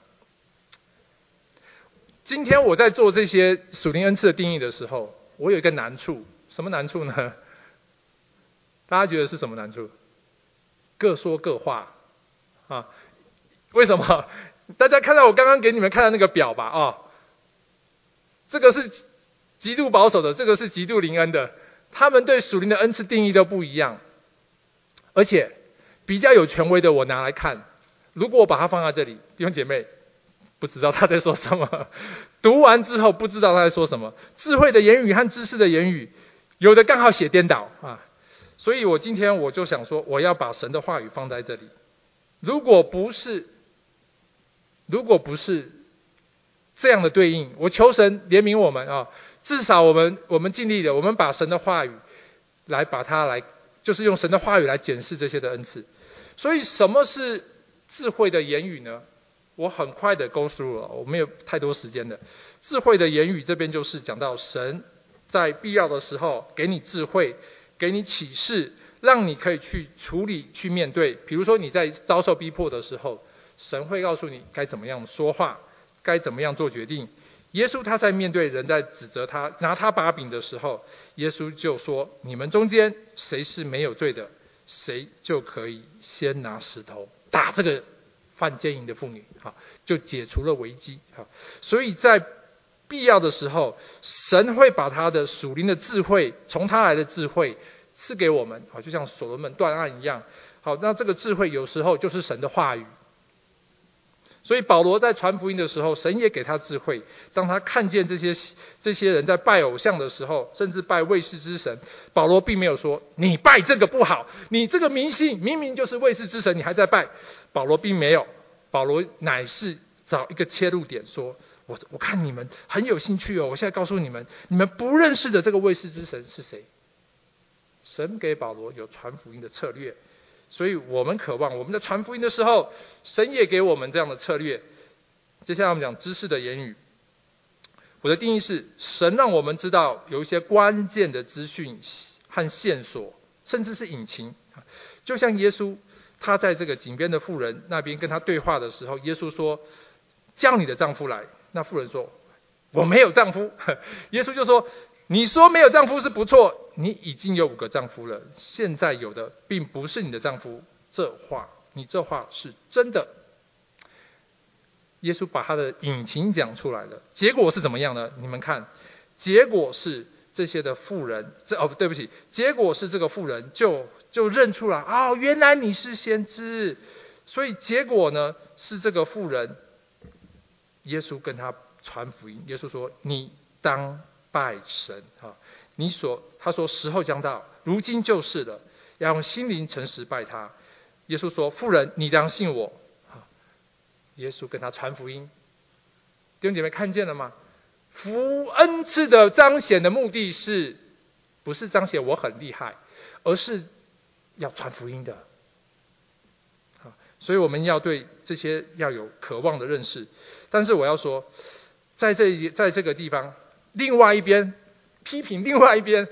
A: 今天我在做这些属灵恩赐的定义的时候，我有一个难处，什么难处呢？大家觉得是什么难处？各说各话啊？为什么？大家看到我刚刚给你们看的那个表吧？啊，这个是极度保守的，这个是极度灵恩的，他们对属灵的恩赐定义都不一样，而且比较有权威的我拿来看，如果我把它放在这里，弟兄姐妹不知道他在说什么，读完之后不知道他在说什么，智慧的言语和知识的言语有的刚好写颠倒啊，所以我今天我就想说，我要把神的话语放在这里。如果不是如果不是这样的对应，我求神怜悯我们啊，至少我们我们尽力的，我们把神的话语来把它来，就是用神的话语来检视这些的恩赐。所以什么是智慧的言语呢？我很快的 go through 了，我没有太多时间的。智慧的言语这边就是讲到神在必要的时候给你智慧，给你启示，让你可以去处理去面对。比如说你在遭受逼迫的时候，神会告诉你该怎么样说话，该怎么样做决定。耶稣他在面对人在指责他拿他把柄的时候，耶稣就说，你们中间谁是没有罪的，谁就可以先拿石头打这个犯奸淫的妇女，就解除了危机。所以在必要的时候，神会把他的属灵的智慧，从他来的智慧赐给我们，就像所罗门断案一样。好，那这个智慧有时候就是神的话语。所以保罗在传福音的时候，神也给他智慧。当他看见这些这些人在拜偶像的时候，甚至拜卫士之神，保罗并没有说你拜这个不好，你这个迷信明明就是卫士之神，你还在拜。保罗并没有，保罗乃是找一个切入点说，我我看你们很有兴趣哦，我现在告诉你们，你们不认识的这个卫士之神是谁？神给保罗有传福音的策略。所以我们渴望我们在传福音的时候，神也给我们这样的策略。接下来我们讲知识的言语。我的定义是，神让我们知道有一些关键的资讯和线索，甚至是隐情。就像耶稣他在这个井边的妇人那边跟他对话的时候，耶稣说，叫你的丈夫来。那妇人说，我没有丈夫。耶稣就说，你说没有丈夫是不错，你已经有五个丈夫了，现在有的并不是你的丈夫，这话你这话是真的。耶稣把他的隐情讲出来了，结果是怎么样呢？你们看，结果是这些的妇人，这哦对不起，结果是这个妇人就就认出来，哦，原来你是先知。所以结果呢是这个妇人，耶稣跟他传福音，耶稣说，你当拜神啊！你所他说时候将到，如今就是了，要用心灵诚实拜他。耶稣说，妇人，你当信我啊！耶稣跟他传福音。弟兄姐妹看见了吗？福恩赐的彰显的目的是不是彰显我很厉害，而是要传福音的。所以我们要对这些要有渴望的认识。但是我要说，在这在这个地方，另外一边批评另外一边，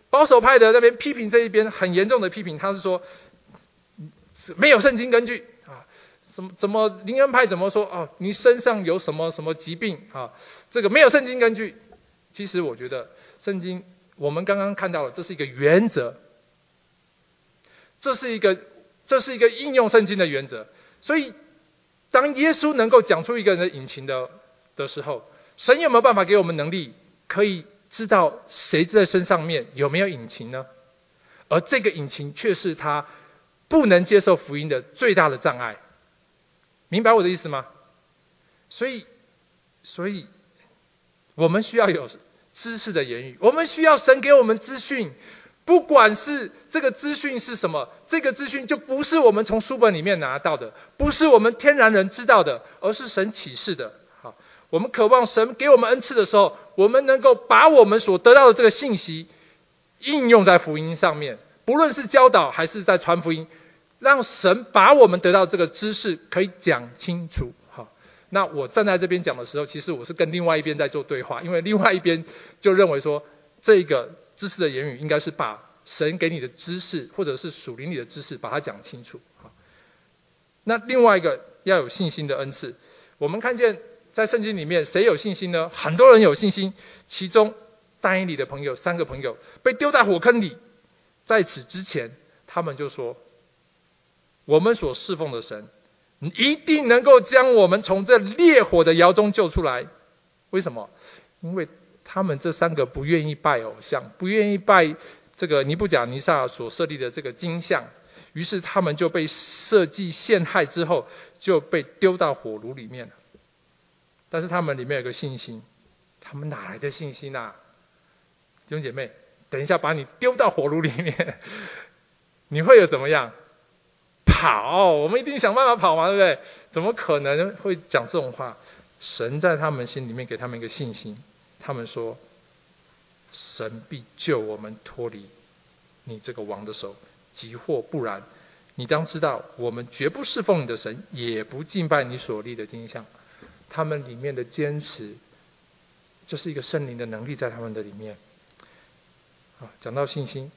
A: 保守派的那边批评这一边很严重的批评，他是说没有圣经根据啊，什么怎么灵恩派怎么说哦，你身上有什么什么疾病啊？这个没有圣经根据。其实我觉得圣经我们刚刚看到了，这是一个原则，这是一个这是一个应用圣经的原则。所以当耶稣能够讲出一个人的隐情的的时候，神有没有办法给我们能力，可以知道谁在身上面有没有隐情呢？而这个隐情却是他不能接受福音的最大的障碍。明白我的意思吗？所以所以我们需要有知识的言语，我们需要神给我们资讯，不管是这个资讯是什么，这个资讯就不是我们从书本里面拿到的，不是我们天然人知道的，而是神启示的。好，我们渴望神给我们恩赐的时候，我们能够把我们所得到的这个信息应用在福音上面，不论是教导还是在传福音，让神把我们得到这个知识可以讲清楚。好，那我站在这边讲的时候，其实我是跟另外一边在做对话，因为另外一边就认为说，这个知识的言语应该是把神给你的知识，或者是属灵里的知识，把它讲清楚。好，那另外一个要有信心的恩赐，我们看见在圣经里面谁有信心呢？很多人有信心，其中但以理的朋友三个朋友被丢在火坑里，在此之前他们就说，我们所侍奉的神一定能够将我们从这烈火的窑中救出来。为什么？因为他们这三个不愿意拜偶像，不愿意拜这个尼布甲尼撒所设立的这个金像，于是他们就被设计陷害之后就被丢到火炉里面了。但是他们里面有个信心，他们哪来的信心啊？弟兄姐妹，等一下把你丢到火炉里面，你会有怎么样？跑，我们一定想办法跑嘛，对不对？怎么可能会讲这种话？神在他们心里面给他们一个信心，他们说，神必救我们脱离你这个王的手，即或不然，你当知道，我们绝不侍奉你的神，也不敬拜你所立的金像。他们里面的坚持，这是一个圣灵的能力在他们的里面。好，讲到信心，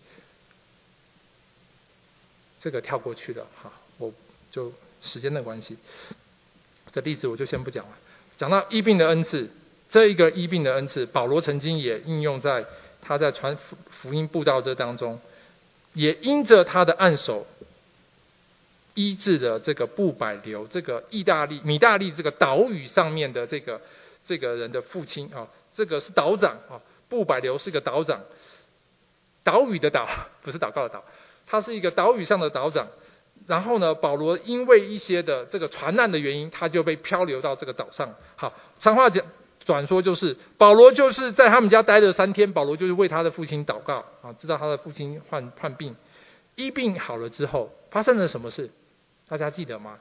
A: 这个跳过去了，好，我就时间的关系，这例子我就先不讲了。讲到医病的恩赐，这一个医病的恩赐，保罗曾经也应用在他在传福音布道这当中，也因着他的按手医治的这个布百流，这个意大利米大利这个岛屿上面的这个这个人的父亲啊，这个是岛长啊，布百流是个岛长，岛屿的岛，不是祷告的祷，他是一个岛屿上的岛长。然后呢，保罗因为一些的这个船难的原因，他就被漂流到这个岛上。好，长话讲短说，就是保罗就是在他们家待了三天，保罗就是为他的父亲祷告啊，知道他的父亲患患病，医病好了之后，发生了什么事？大家记得吗？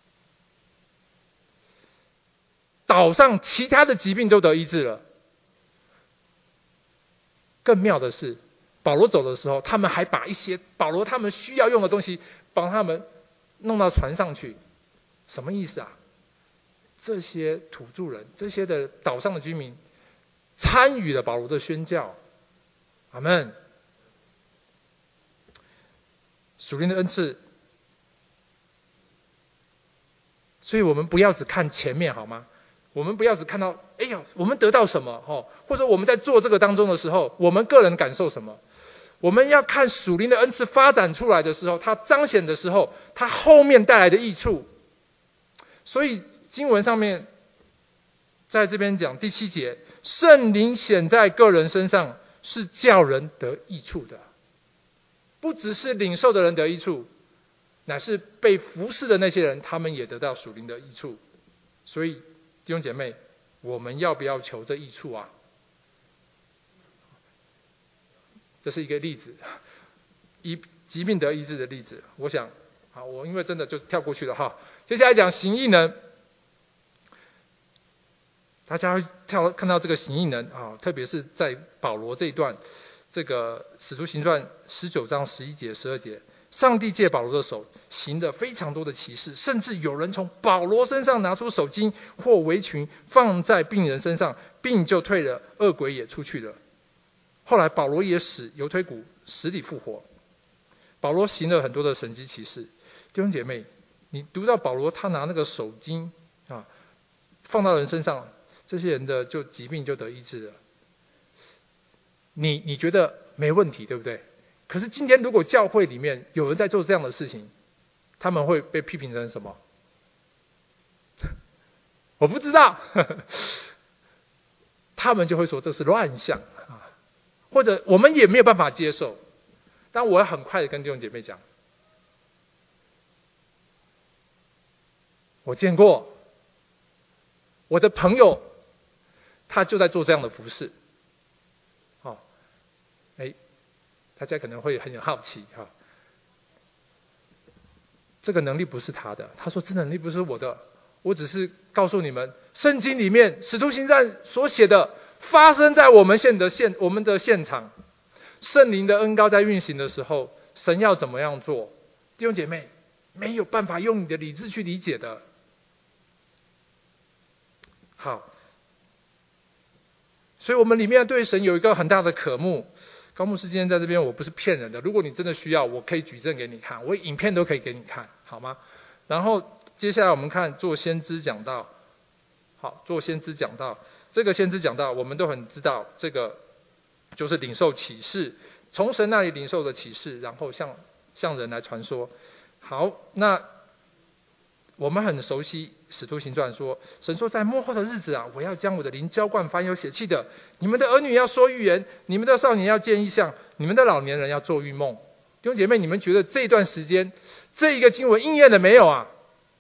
A: 岛上其他的疾病都得医治了。更妙的是，保罗走的时候，他们还把一些保罗他们需要用的东西帮他们弄到船上去。什么意思啊？这些土著人，这些的岛上的居民参与了保罗的宣教。阿们。属灵的恩赐，所以我们不要只看前面，好吗？我们不要只看到，哎呀，我们得到什么，哦，或者我们在做这个当中的时候，我们个人感受什么？我们要看属灵的恩赐发展出来的时候，它彰显的时候，它后面带来的益处。所以经文上面在这边讲第七节，圣灵显在个人身上，是叫人得益处的，不只是领受的人得益处，乃是被服侍的那些人，他们也得到属灵的益处。所以弟兄姐妹，我们要不要求这益处啊？这是一个例子，医疾病得医治的例子。我想，好，我因为真的就跳过去了哈。接下来讲行异能，大家会跳看到这个行异能啊，特别是在保罗这一段，这个使徒行传十九章十一节、十二节，上帝借保罗的手行了非常多的奇事，甚至有人从保罗身上拿出手巾或围裙放在病人身上，病就退了，恶鬼也出去了。 后来保罗也使犹推古死里复活，保罗行了很多的神迹奇事。弟兄姐妹，你读到保罗他拿那个手巾啊放到人身上，这些人的就疾病就得医治了。你你觉得没问题，对不对？可是今天如果教会里面有人在做这样的事情，他们会被批评成什么？我不知道。他们就会说这是乱象啊，或者我们也没有办法接受。但我要很快的跟弟兄姐妹讲，我见过我的朋友，他就在做这样的服事。哦，哎，大家可能会很好奇哈、哦，这个能力不是他的，他说这能力不是我的，我只是告诉你们，圣经里面使徒行传所写的发生在我们现的现我们的现场，圣灵的恩膏在运行的时候，神要怎么样做？弟兄姐妹，没有办法用你的理智去理解的。好，所以我们里面对神有一个很大的渴慕。高牧师今天在这边，我不是骗人的，如果你真的需要，我可以举证给你看，我影片都可以给你看，好吗？然后接下来我们看做先知讲道。好，做先知讲道，这个先知讲道我们都很知道，这个就是领受启示，从神那里领受的启示，然后向向人来传说。好，那我们很熟悉使徒行传说，神说在末后的日子啊，我要将我的灵浇灌凡有血气的，你们的儿女要说预言，你们的少年要见异象，你们的老年人要做预梦。弟兄姐妹，你们觉得这段时间这一个经文应验了没有啊？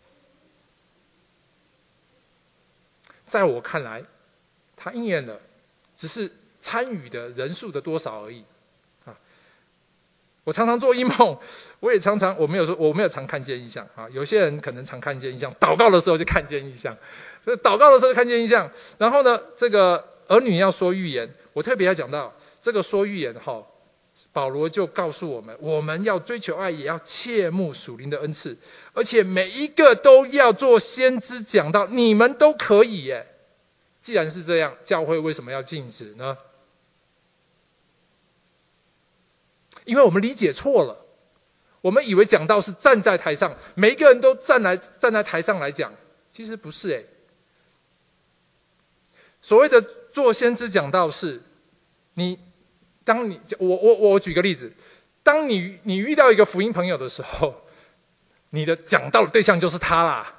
A: 在我看来它应验了，只是参与的人数的多少而已啊。我常常做异梦，我也常常我没有说我没有常看见异象啊。有些人可能常看见异象，祷告的时候就看见异象，所以祷告的时候就看见异象。然后呢，这个儿女要说预言，我特别要讲到这个说预言哈，保罗就告诉我们，我们要追求爱，也要切慕属灵的恩赐，而且每一个都要做先知讲道，你们都可以耶。既然是这样，教会为什么要禁止呢？因为我们理解错了，我们以为讲道是站在台上，每一个人都站来站在台上来讲，其实不是诶。所谓的做先知讲道是，你当你我我我举个例子，当你你遇到一个福音朋友的时候，你的讲道的对象就是他啦。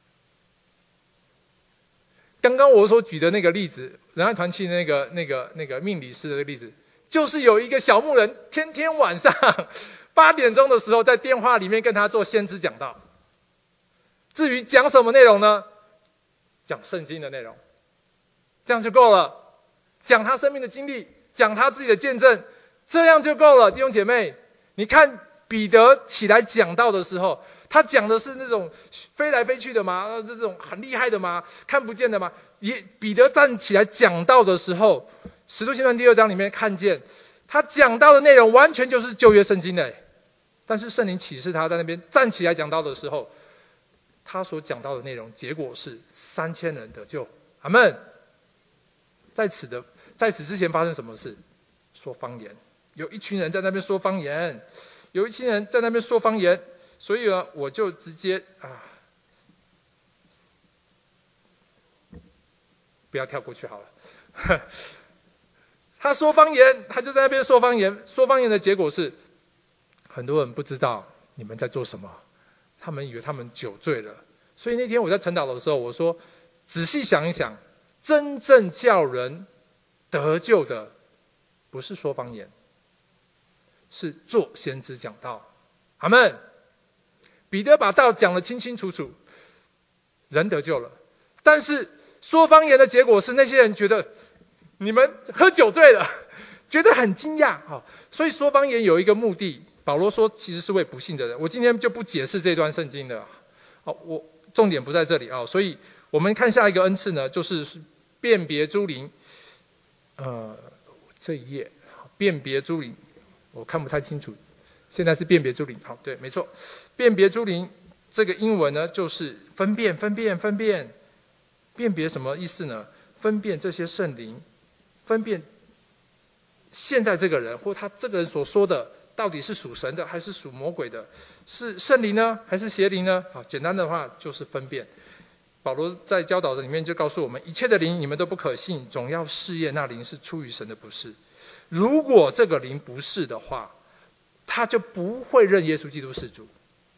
A: 刚刚我所举的那个例子，仁爱团契那个那个那个命理师的例子，就是有一个小牧人，天天晚上八点钟的时候，在电话里面跟他做先知讲道。至于讲什么内容呢？讲圣经的内容，这样就够了。讲他生命的经历，讲他自己的见证，这样就够了。弟兄姐妹，你看彼得起来讲道的时候，他讲的是那种飞来飞去的吗？这种很厉害的吗？看不见的吗？也彼得站起来讲道的时候，使徒行传第二章里面看见他讲道的内容完全就是旧约圣经的，但是圣灵启示他在那边站起来讲道的时候，他所讲到的内容结果是三千人得救。阿们。在此的在此之前发生什么事？说方言，有一群人在那边说方言，有一群人在那边说方言。所以呢，我就直接啊，不要跳过去好了。他说方言，他就在那边说方言。说方言的结果是，很多人不知道你们在做什么，他们以为他们酒醉了。所以那天我在晨祷的时候，我说，仔细想一想，真正叫人得救的，不是说方言，是做先知讲道。阿们。彼得把道讲得清清楚楚，人得救了。但是说方言的结果是，那些人觉得你们喝酒醉了，觉得很惊讶。所以说方言有一个目的，保罗说其实是为不信的人。我今天就不解释这段圣经了，我重点不在这里啊。所以我们看下一个恩赐呢，就是辨别诸灵。呃，这一页辨别诸灵，我看不太清楚。现在是辨别诸灵，好，对，没错。辨别诸灵这个英文呢，就是分辨、分辨、分辨。辨别什么意思呢？分辨这些圣灵，分辨现在这个人或他这个人所说的到底是属神的还是属魔鬼的，是圣灵呢还是邪灵呢？好，简单的话就是分辨。保罗在教导的里面就告诉我们，一切的灵你们都不可信，总要试验那灵是出于神的不是。如果这个灵不是的话，他就不会认耶稣基督是主。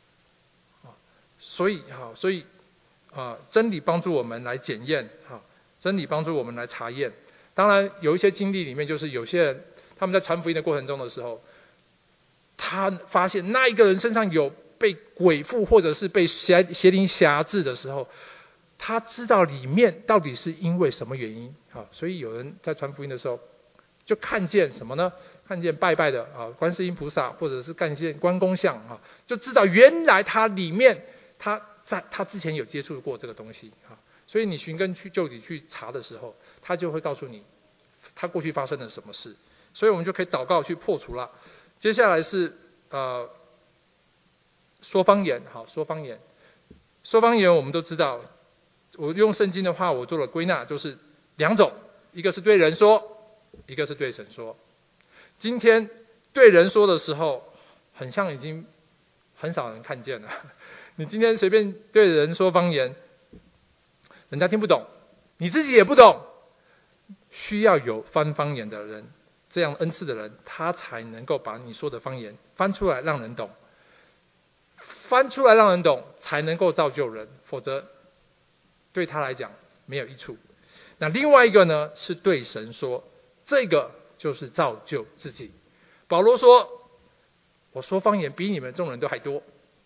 A: 所以好，所以啊，真理帮助我们来检验，好，真理帮助我们来查验。当然有一些经历里面，就是有些人他们在传福音的过程中的时候，他发现那一个人身上有被鬼附或者是被邪邪灵辖制的时候，他知道里面到底是因为什么原因。好，所以有人在传福音的时候，就看见什么呢？看见拜拜的啊，观世音菩萨，或者是看见关公像啊，就知道原来他里面他在他之前有接触过这个东西啊。所以你寻根去究底去查的时候，他就会告诉你他过去发生了什么事。所以我们就可以祷告去破除了。接下来是呃说方言，好，说方言，说方言我们都知道，我用圣经的话我做了归纳，就是两种，一个是对人说，一个是对神说。今天对人说的时候，很像已经很少人看见了。你今天随便对人说方言，人家听不懂，你自己也不懂，需要有翻方言的人，这样恩赐的人，他才能够把你说的方言翻出来让人懂，翻出来让人懂，才能够造就人，否则对他来讲没有益处。那另外一个呢，是对神说，这个就是造就自己。保罗说，我说方言比你们众人都还多。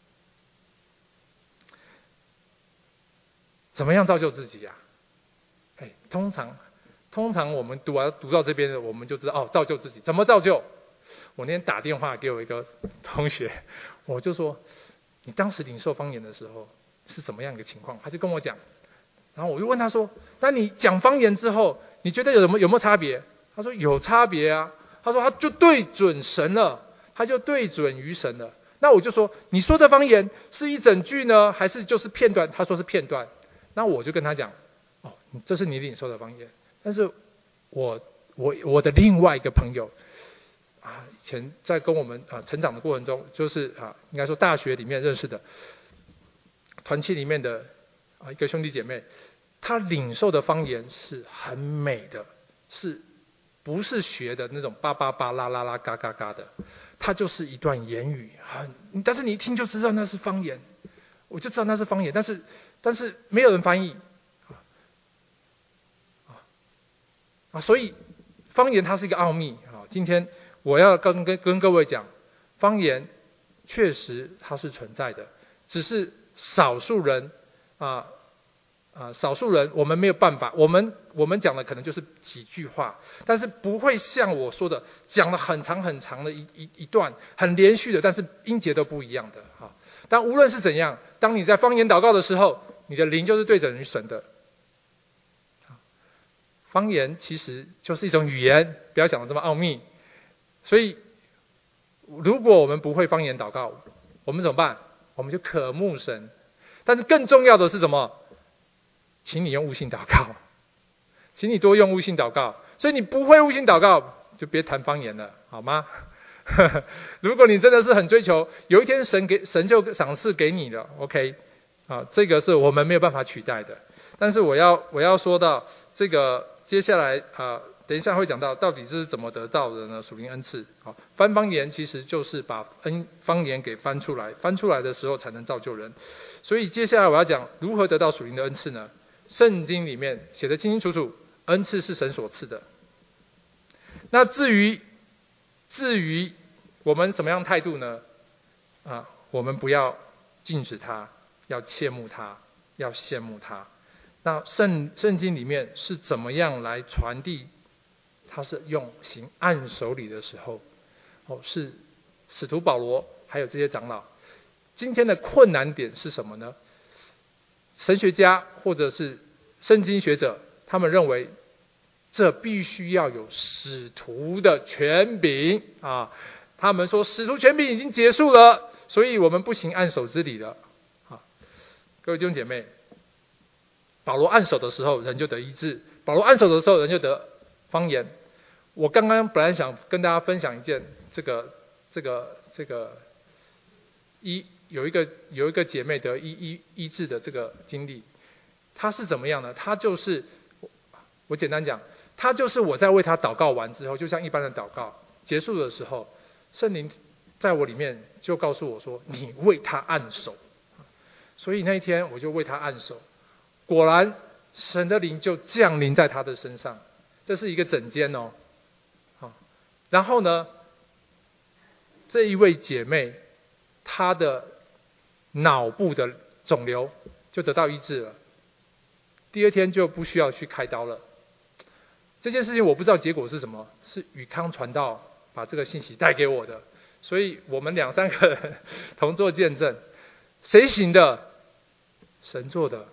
A: 怎么样造就自己呀、啊？哎，通常通常我们读完读到这边的，我们就知道哦，造就自己怎么造就？我那天打电话给我一个同学，我就说，你当时领受方言的时候是怎么样一个情况？他就跟我讲，然后我就问他说，那你讲方言之后，你觉得有没有有没有差别？他说有差别啊。他说他就对准神了，他就对准于神了。那我就说，你说的方言是一整句呢，还是就是片段？他说是片段。那我就跟他讲，哦，这是你领受的方言。但是我我我的另外一个朋友啊，以前在跟我们啊成长的过程中，就是啊应该说大学里面认识的团契里面的啊一个兄弟姐妹，他领受的方言是很美的，是不是学的那种叭叭叭啦啦啦嘎嘎嘎的？它就是一段言语，很，但是你一听就知道那是方言，我就知道那是方言，但是但是没有人翻译，啊啊，所以方言它是一个奥秘啊。今天我要跟跟跟各位讲，方言确实它是存在的，只是少数人啊。啊，少数人我们没有办法，我们我们讲的可能就是几句话，但是不会像我说的讲了很长很长的一一一段，很连续的，但是音节都不一样的哈。但无论是怎样，当你在方言祷告的时候，你的灵就是对准于神的。方言其实就是一种语言，不要想的这么奥秘。所以，如果我们不会方言祷告，我们怎么办？我们就渴慕神。但是更重要的是什么？请你用悟性祷告，请你多用悟性祷告。所以你不会悟性祷告，就别谈方言了，好吗？如果你真的是很追求，有一天神给神就赏赐给你了 ，OK， 啊，这个是我们没有办法取代的。但是我要我要说到这个，接下来啊，等一下会讲到到底这是怎么得到的呢？属灵恩赐，好，翻方言其实就是把恩方言给翻出来，翻出来的时候才能造就人。所以接下来我要讲如何得到属灵的恩赐呢？圣经里面写得清清楚楚，恩赐是神所赐的。那至于至于我们什么样态度呢？啊，我们不要禁止它，要切慕它，要羡慕它。那圣圣经里面是怎么样来传递？它是用行按手礼的时候，哦，是使徒保罗还有这些长老。今天的困难点是什么呢？神学家或者是圣经学者，他们认为这必须要有使徒的权柄啊。他们说使徒权柄已经结束了，所以我们不行按手之礼了。啊，各位弟兄姐妹，保罗按手的时候人就得医治，保罗按手的时候人就得方言。 我刚刚本来想跟大家分享一件这个这个这个医有一个有一个姐妹得医医医治的这个经历，她是怎么样呢？她就是我简单讲，她就是我在为她祷告完之后，就像一般的祷告结束的时候，圣灵在我里面就告诉我说：“你为她按手。”所以那一天我就为她按手，果然神的灵就降临在她的身上。这是一个诊间哦，好，然后呢，这一位姐妹她的脑部的肿瘤就得到医治了，第二天就不需要去开刀了。这件事情我不知道结果是什么，是宇康传道把这个信息带给我的，所以我们两三个人同作见证。谁行的？神做的。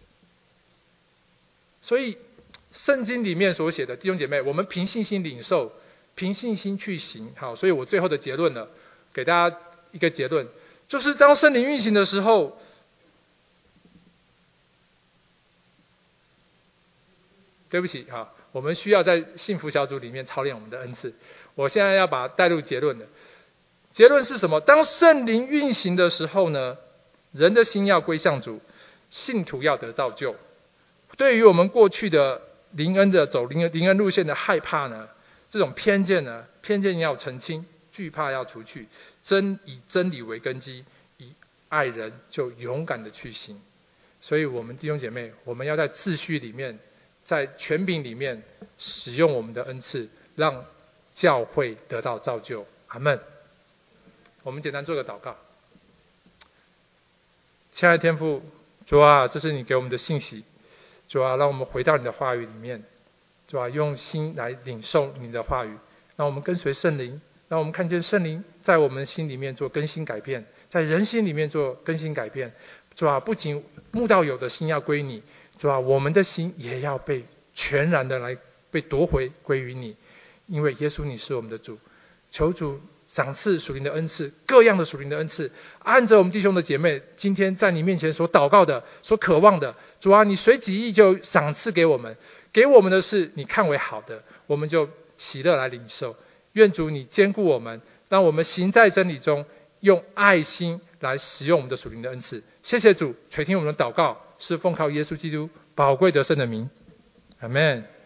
A: 所以圣经里面所写的弟兄姐妹，我们凭信心领受，凭信心去行。好，所以我最后的结论了，给大家一个结论，就是当圣灵运行的时候，对不起哈，我们需要在幸福小组里面操练我们的恩赐。我现在要把它带入结论了。结论是什么？当圣灵运行的时候呢，人的心要归向主，信徒要得造就。对于我们过去的灵恩的走灵灵恩路线的害怕呢，这种偏见呢，偏见要澄清，惧怕要除去，真以真理为根基，以爱人就勇敢的去行。所以我们弟兄姐妹，我们要在秩序里面，在权柄里面使用我们的恩赐，让教会得到造就。阿们。我们简单做个祷告。亲爱的天父，主啊，这是你给我们的信息，主啊，让我们回到你的话语里面，主啊，用心来领受你的话语，让我们跟随圣灵，让我们看见圣灵在我们心里面做更新改变，在人心里面做更新改变。主啊，不仅慕道友的心要归你，主啊，我们的心也要被全然的来被夺回归于你，因为耶稣你是我们的主。求主赏赐属灵的恩赐，各样的属灵的恩赐，按着我们弟兄的姐妹今天在你面前所祷告的、所渴望的，主啊，你随己意就赏赐给我们，给我们的是你看为好的，我们就喜乐来领受。愿主你坚固我们，让我们行在真理中，用爱心来使用我们的属灵的恩赐。谢谢主垂听我们的祷告，是奉靠耶稣基督宝贵得胜的名，阿们。